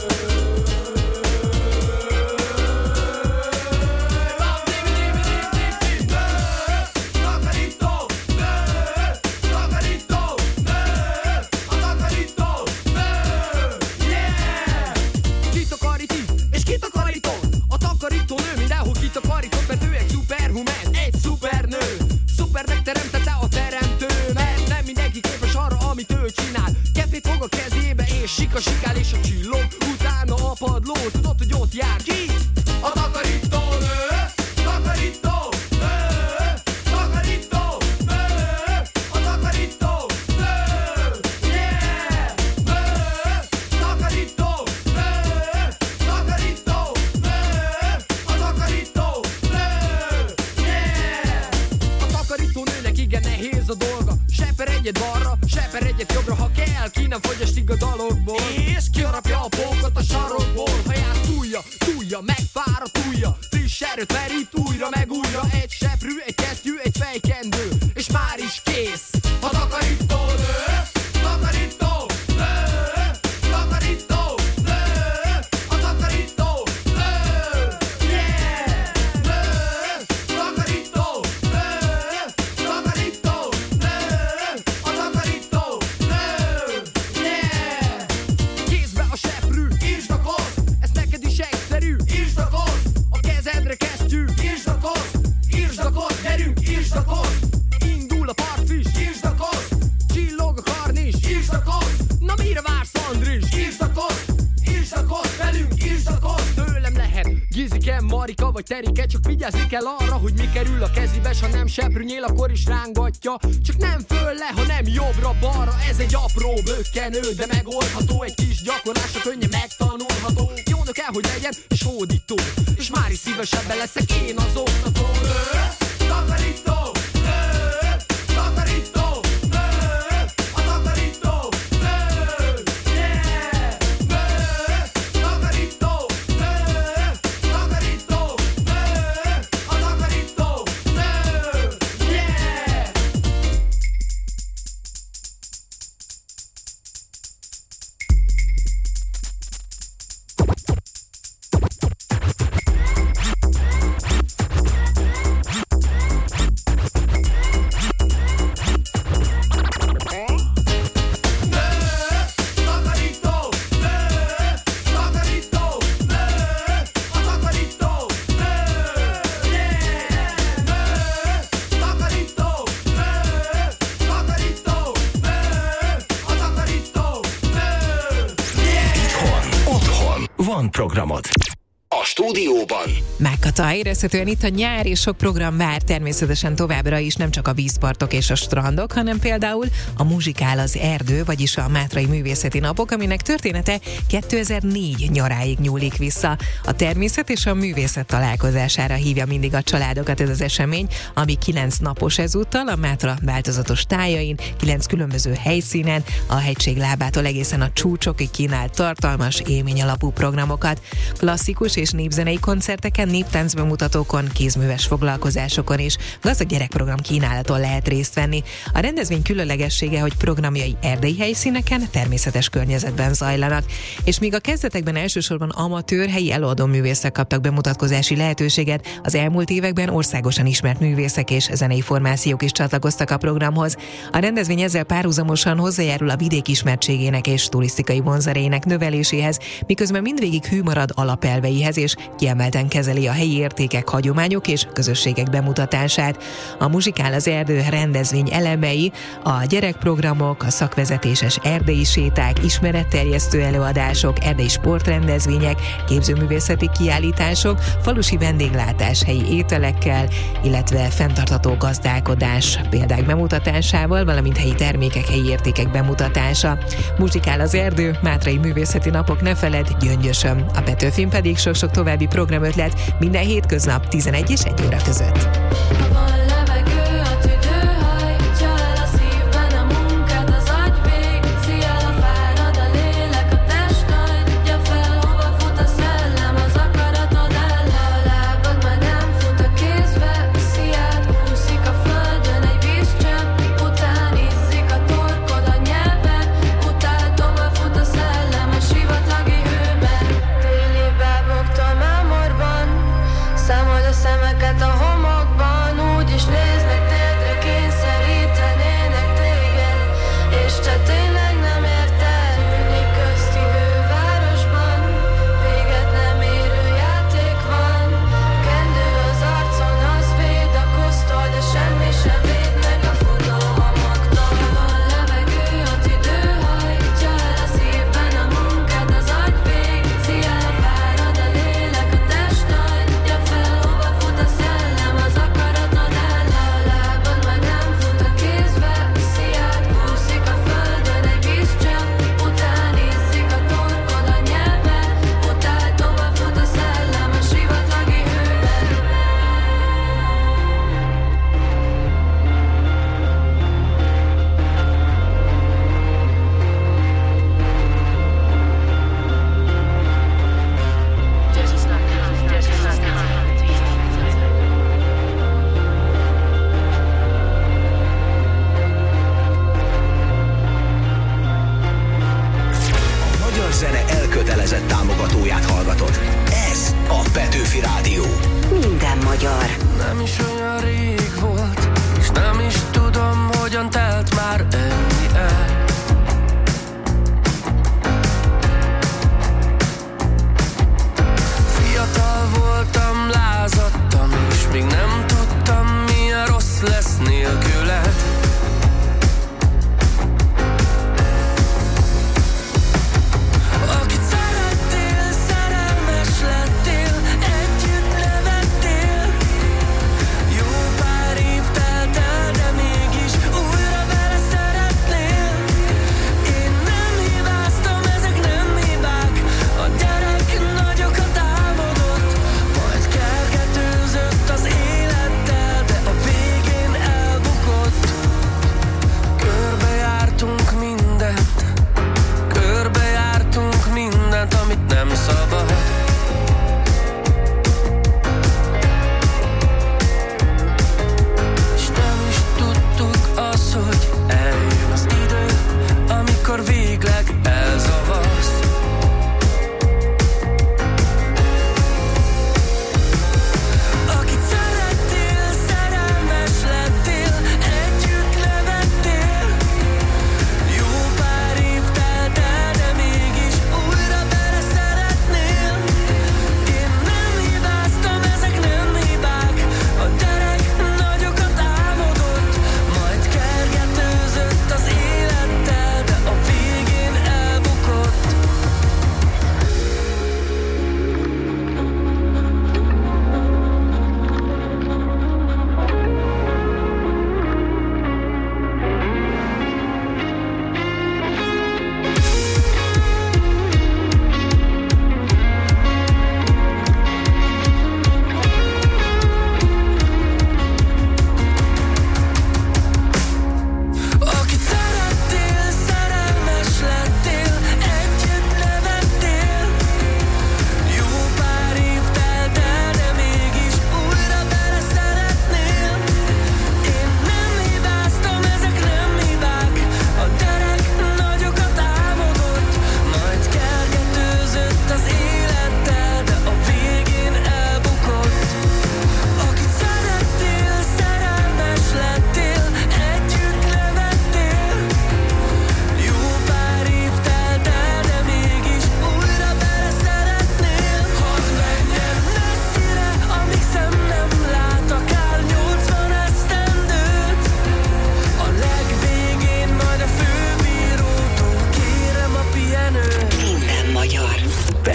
Kitakarít és kitakarítod. A takarító nő mindenhol kitakarított, mert ő egy szuperhuman, egy szupernő. Szuper megteremtette a teremtő, mert nem mindenki képes arra, amit ő csinál. Kefét fog a kezébe és sikál és a csillog utána a padló. Tudod, hogy ott jár ki? A takarító nő, takarító nő, takarító nő, a takarító nő, yeah, nő, takarító nő, takarító nő, a takarító nő, yeah. A takarító nőnek igen nehéz a dolga, seper egyet balra, seper egyet jobbra, ha kell, ki nem fogy estig a dalokból, és kiharapja a pókot a sarokból. Ha jár túlja, megfáradt ujja, friss erőt merít újra meg újra. Egy seprű, egy kesztyű, egy fejkendő, és már is kész. A takarító nő, takarító nő, takarító nő, a takarító nő, yeah, nő, takarító nő, takarító nő, a takarító nő, yeah. Kézbe a seprű, írtsd a kosz, ez neked is egyszerű, írtsd a kosz, a kezedre kesztyű, írtsd a kosz, gyerünk, írtsd a kosz. karika vagy terike, csak vigyázni kell arra, hogy mi kerül a kezébe, s ha nem seprűnyél, akkor is rángatja. Csak nem fölle, hanem jobbra-balra, ez egy apró bökkenő, de megoldható, egy kis gyakorlásra könnyen megtanulható. Jónak kell, hogy legyen, és hódító, és már is szívesebben leszek én az oktató. Takarító, takarító, a takarító, yeah, takarító, takarító, a takarító, yeah. Van programod. A stúdióban Megkata, érezhetően itt a nyár, és sok program vár természetesen továbbra is, nem csak a vízpartok és a strandok, hanem például a Muzsikál az erdő, vagyis a Mátrai Művészeti Napok, aminek története 2004 nyaráig nyúlik vissza. A természet és a művészet találkozására hívja mindig a családokat ez az esemény, ami 9 napos ezúttal, a Mátra változatos tájain, 9 különböző helyszínen, a hegység lábától egészen a csúcsokig kínál tartalmas, élmény alapú programokat. Klasszikus és népzenei koncerteken, néptáncbemutatókon, kézműves foglalkozásokon és gazdag gyerekprogram kínálaton lehet részt venni. A rendezvény különlegessége, hogy programjai erdei helyszíneken, természetes környezetben zajlanak, és míg a kezdetekben elsősorban amatőr, helyi előadó művészek kaptak bemutatkozási lehetőséget, az elmúlt években országosan ismert művészek és zenei formációk is csatlakoztak a programhoz. A rendezvény ezzel párhuzamosan hozzájárul a vidék ismertségének és turisztikai vonzerejének növeléséhez, miközben mindvégig hű marad alapelveihez, és kiemelten kezeli a helyi értékek, hagyományok és közösségek bemutatását. A Muzsikál az erdő rendezvény elemei a gyerekprogramok, a szakvezetéses erdei séták, ismeretterjesztő előadások, erdei sportrendezvények, képzőművészeti kiállítások, falusi vendéglátás helyi ételekkel, illetve fenntartható gazdálkodás példák bemutatásával, valamint helyi termékek, helyi értékek bemutatása. Muzsikál az erdő, Mátrai Művészeti Napok, ne feledd, Gyöngyösön. A Petőfin pedig sok-sok további programötlet minden hétköznap 11 és 1 óra között. Szemeket a homokban úgy is néznek, térdre kényszerítenének téged, és te tényleg nem érted, ülni közti hővárosban, véget nem érő játék van, kendő az arcon, az véd a kosztól, de semmi sem véd meg a futóhomoktól. Van levegő, a tüdő hajtja el a szívben a munkát, az agy végzi el, fárad a lélek, a test adja fel, hova fut a szellem, az akaratod áll le a lábad, már nem fut a kézbe, viszi át, kúszik a földön egy vízcsepp, után izzik a torkod, a nyelved, után tovább fut a szellem a sivatagi hőben. a magyar zene elkötelezett támogatóját hallgatod. Ez a Petőfi Rádió. Minden magyar. Nem is olyan rég volt, és nem is tudom, hogyan telt már ennyi el. Fiatal voltam, lázadtam, és még nem tudtam, milyen rossz lesz nélküled. Akit szerettél, szerelmes lettél, együtt neveltél.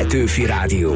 Petőfi Rádió.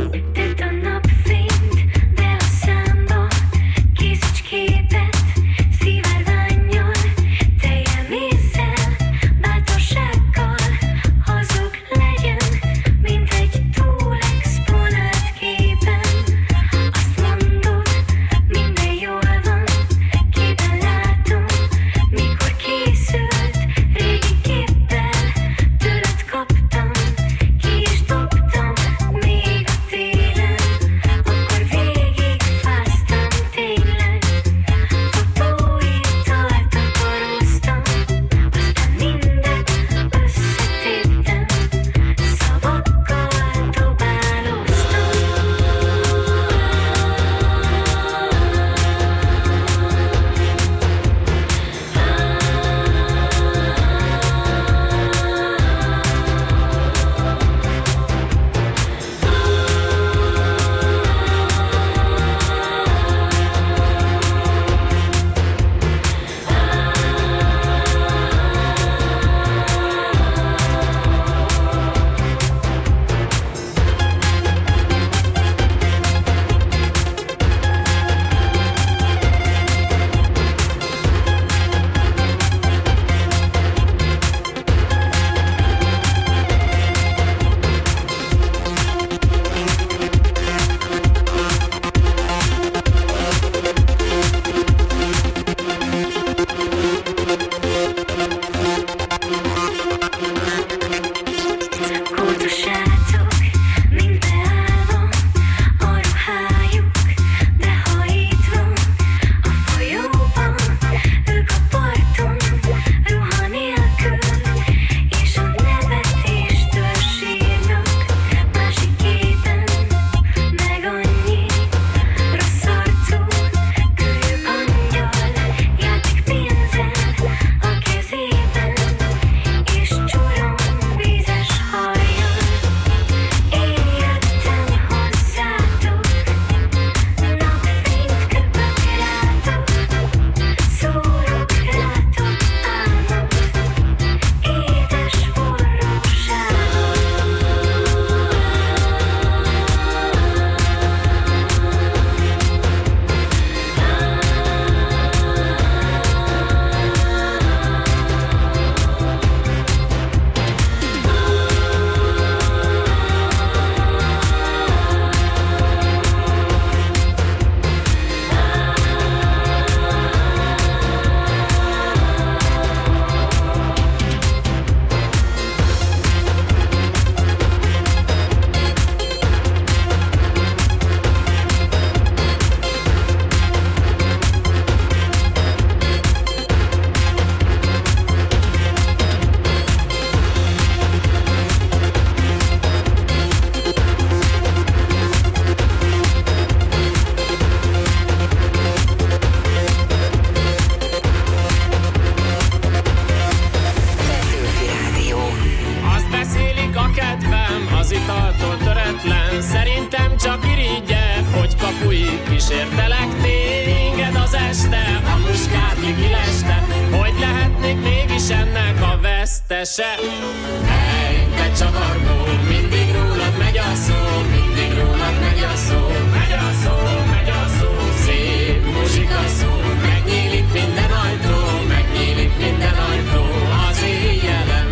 Hey, te csavargó, mindig rólad megy a szó, mindig rólad megy a szó, megy a szó, megy a szó. Szép muzsika szó, megnyílik minden ajtó, megnyílik minden ajtó az éjjelen.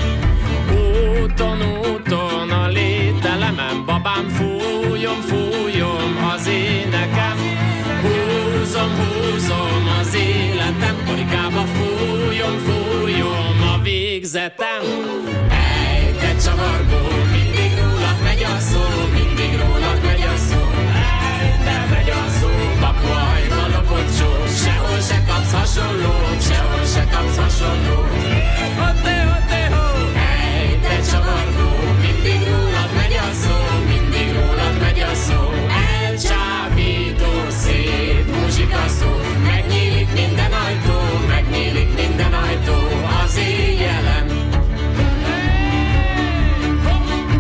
Úton, úton a lételemen, babám, fújom, fújom az énekem. Húzom, húzom az életem, korikába fújom, fújom a végzetem. Hey, te csavargó, mindig rólad megy a szó, mindig rólad megy a szó. Hey, te megy a szó, papuajba lopott só, sehol se kapsz hasonlót, sehol se kapsz hasonlót. Hotte, hotte, ho! Hey, te csavargó, mindig rólad megy a szó, mindig rólad megy a szó. Elcsábító, szép muzsika szó, megnyílik minden ajtó, megnyílik minden ajtó az éjjelen.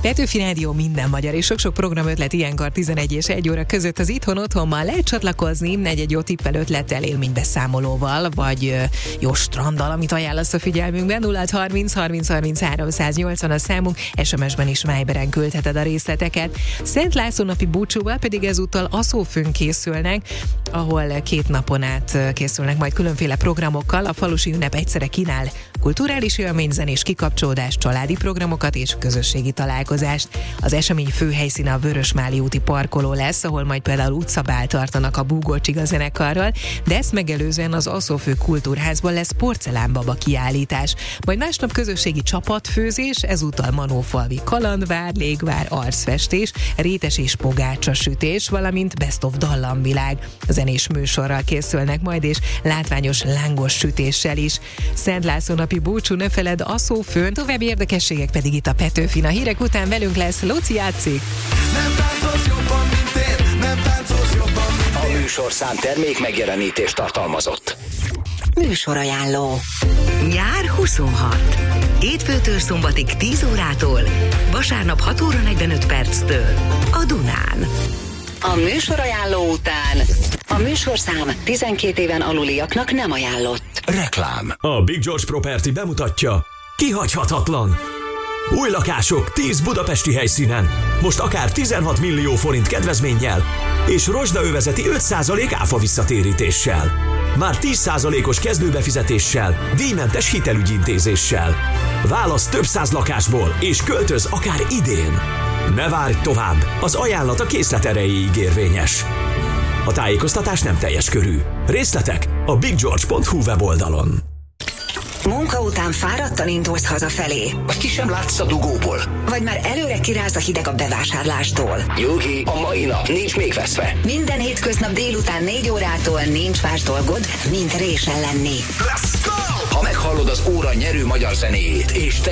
Petőfi Rádió, minden magyar, és sok-sok programötlet ilyenkor 11 és 1 óra között az Itthon-otthonban lehet csatlakozni egy jó tippel, ötlettel, élménybeszámolóval, vagy jó stranddal, amit ajánlasz a figyelmünkben. 0630 30 33 180 a számunk, SMS-ben is Viberen küldheted a részleteket. Szent László napi búcsúval pedig ezúttal Aszófőn készülnek, ahol 2 napon át készülnek majd különféle programokkal. A falusi ünnep egyszerre kínál kulturális élmény, zenés kikapcsolódást, családi programokat és közösségi találkozást. Az esemény főhelyszíne a Vörösmáli úti parkoló lesz, ahol majd például utcabál tartanak a Búgó Csiga zenekarral, de ezt megelőzően az Aszófő Kultúrházban lesz porcelánbaba kiállítás. Majd másnap közösségi csapatfőzés, ezúttal manófalvi kalandvár, légvár, arcfestés, rétes és pogácsa sütés, valamint Best of dallamvilág. Zenés műsorral készülnek majd, és látványos lángos sütéssel is. Szent László napi búcsú, ne feled, Aszófőn, további érdekességek pedig itt a Petőfin. A hírek után velünk lesz Lóci játszik. Nem táncolsz jobban, mint én, nem táncolsz jobban, mint én. A műsorszám termék megjelenítést tartalmazott. Műsorajánló. Nyár 26. Hétfőtől szombatig 10 órától, vasárnap 6 óra 45 perctől a Dunán. A műsorajánló után a műsorszám 12 éven aluliaknak nem ajánlott. Reklám. A Big George Property bemutatja Kihagyhatatlan. Új lakások 10 budapesti helyszínen. Most akár 16 millió forint kedvezménnyel és rozsdaövezeti 5% áfa visszatérítéssel. Már 10%-os kezdőbefizetéssel, díjmentes hitelügyintézéssel. Válasz több száz lakásból és költöz akár idén. Ne várj tovább, az ajánlat a készlet erejéig érvényes. A tájékoztatás nem teljes körű. Részletek a biggeorge.hu weboldalon. Munka után fáradtan indulsz hazafelé. Vagy ki sem látsz a dugóból. Vagy már előre kiráz a hideg a bevásárlástól. Nyugi, a mai nap nincs még veszve. Minden hétköznap délután 4 órától nincs más dolgod, mint résen lenni. Ha meghallod az óra nyerő magyar zenéjét, és te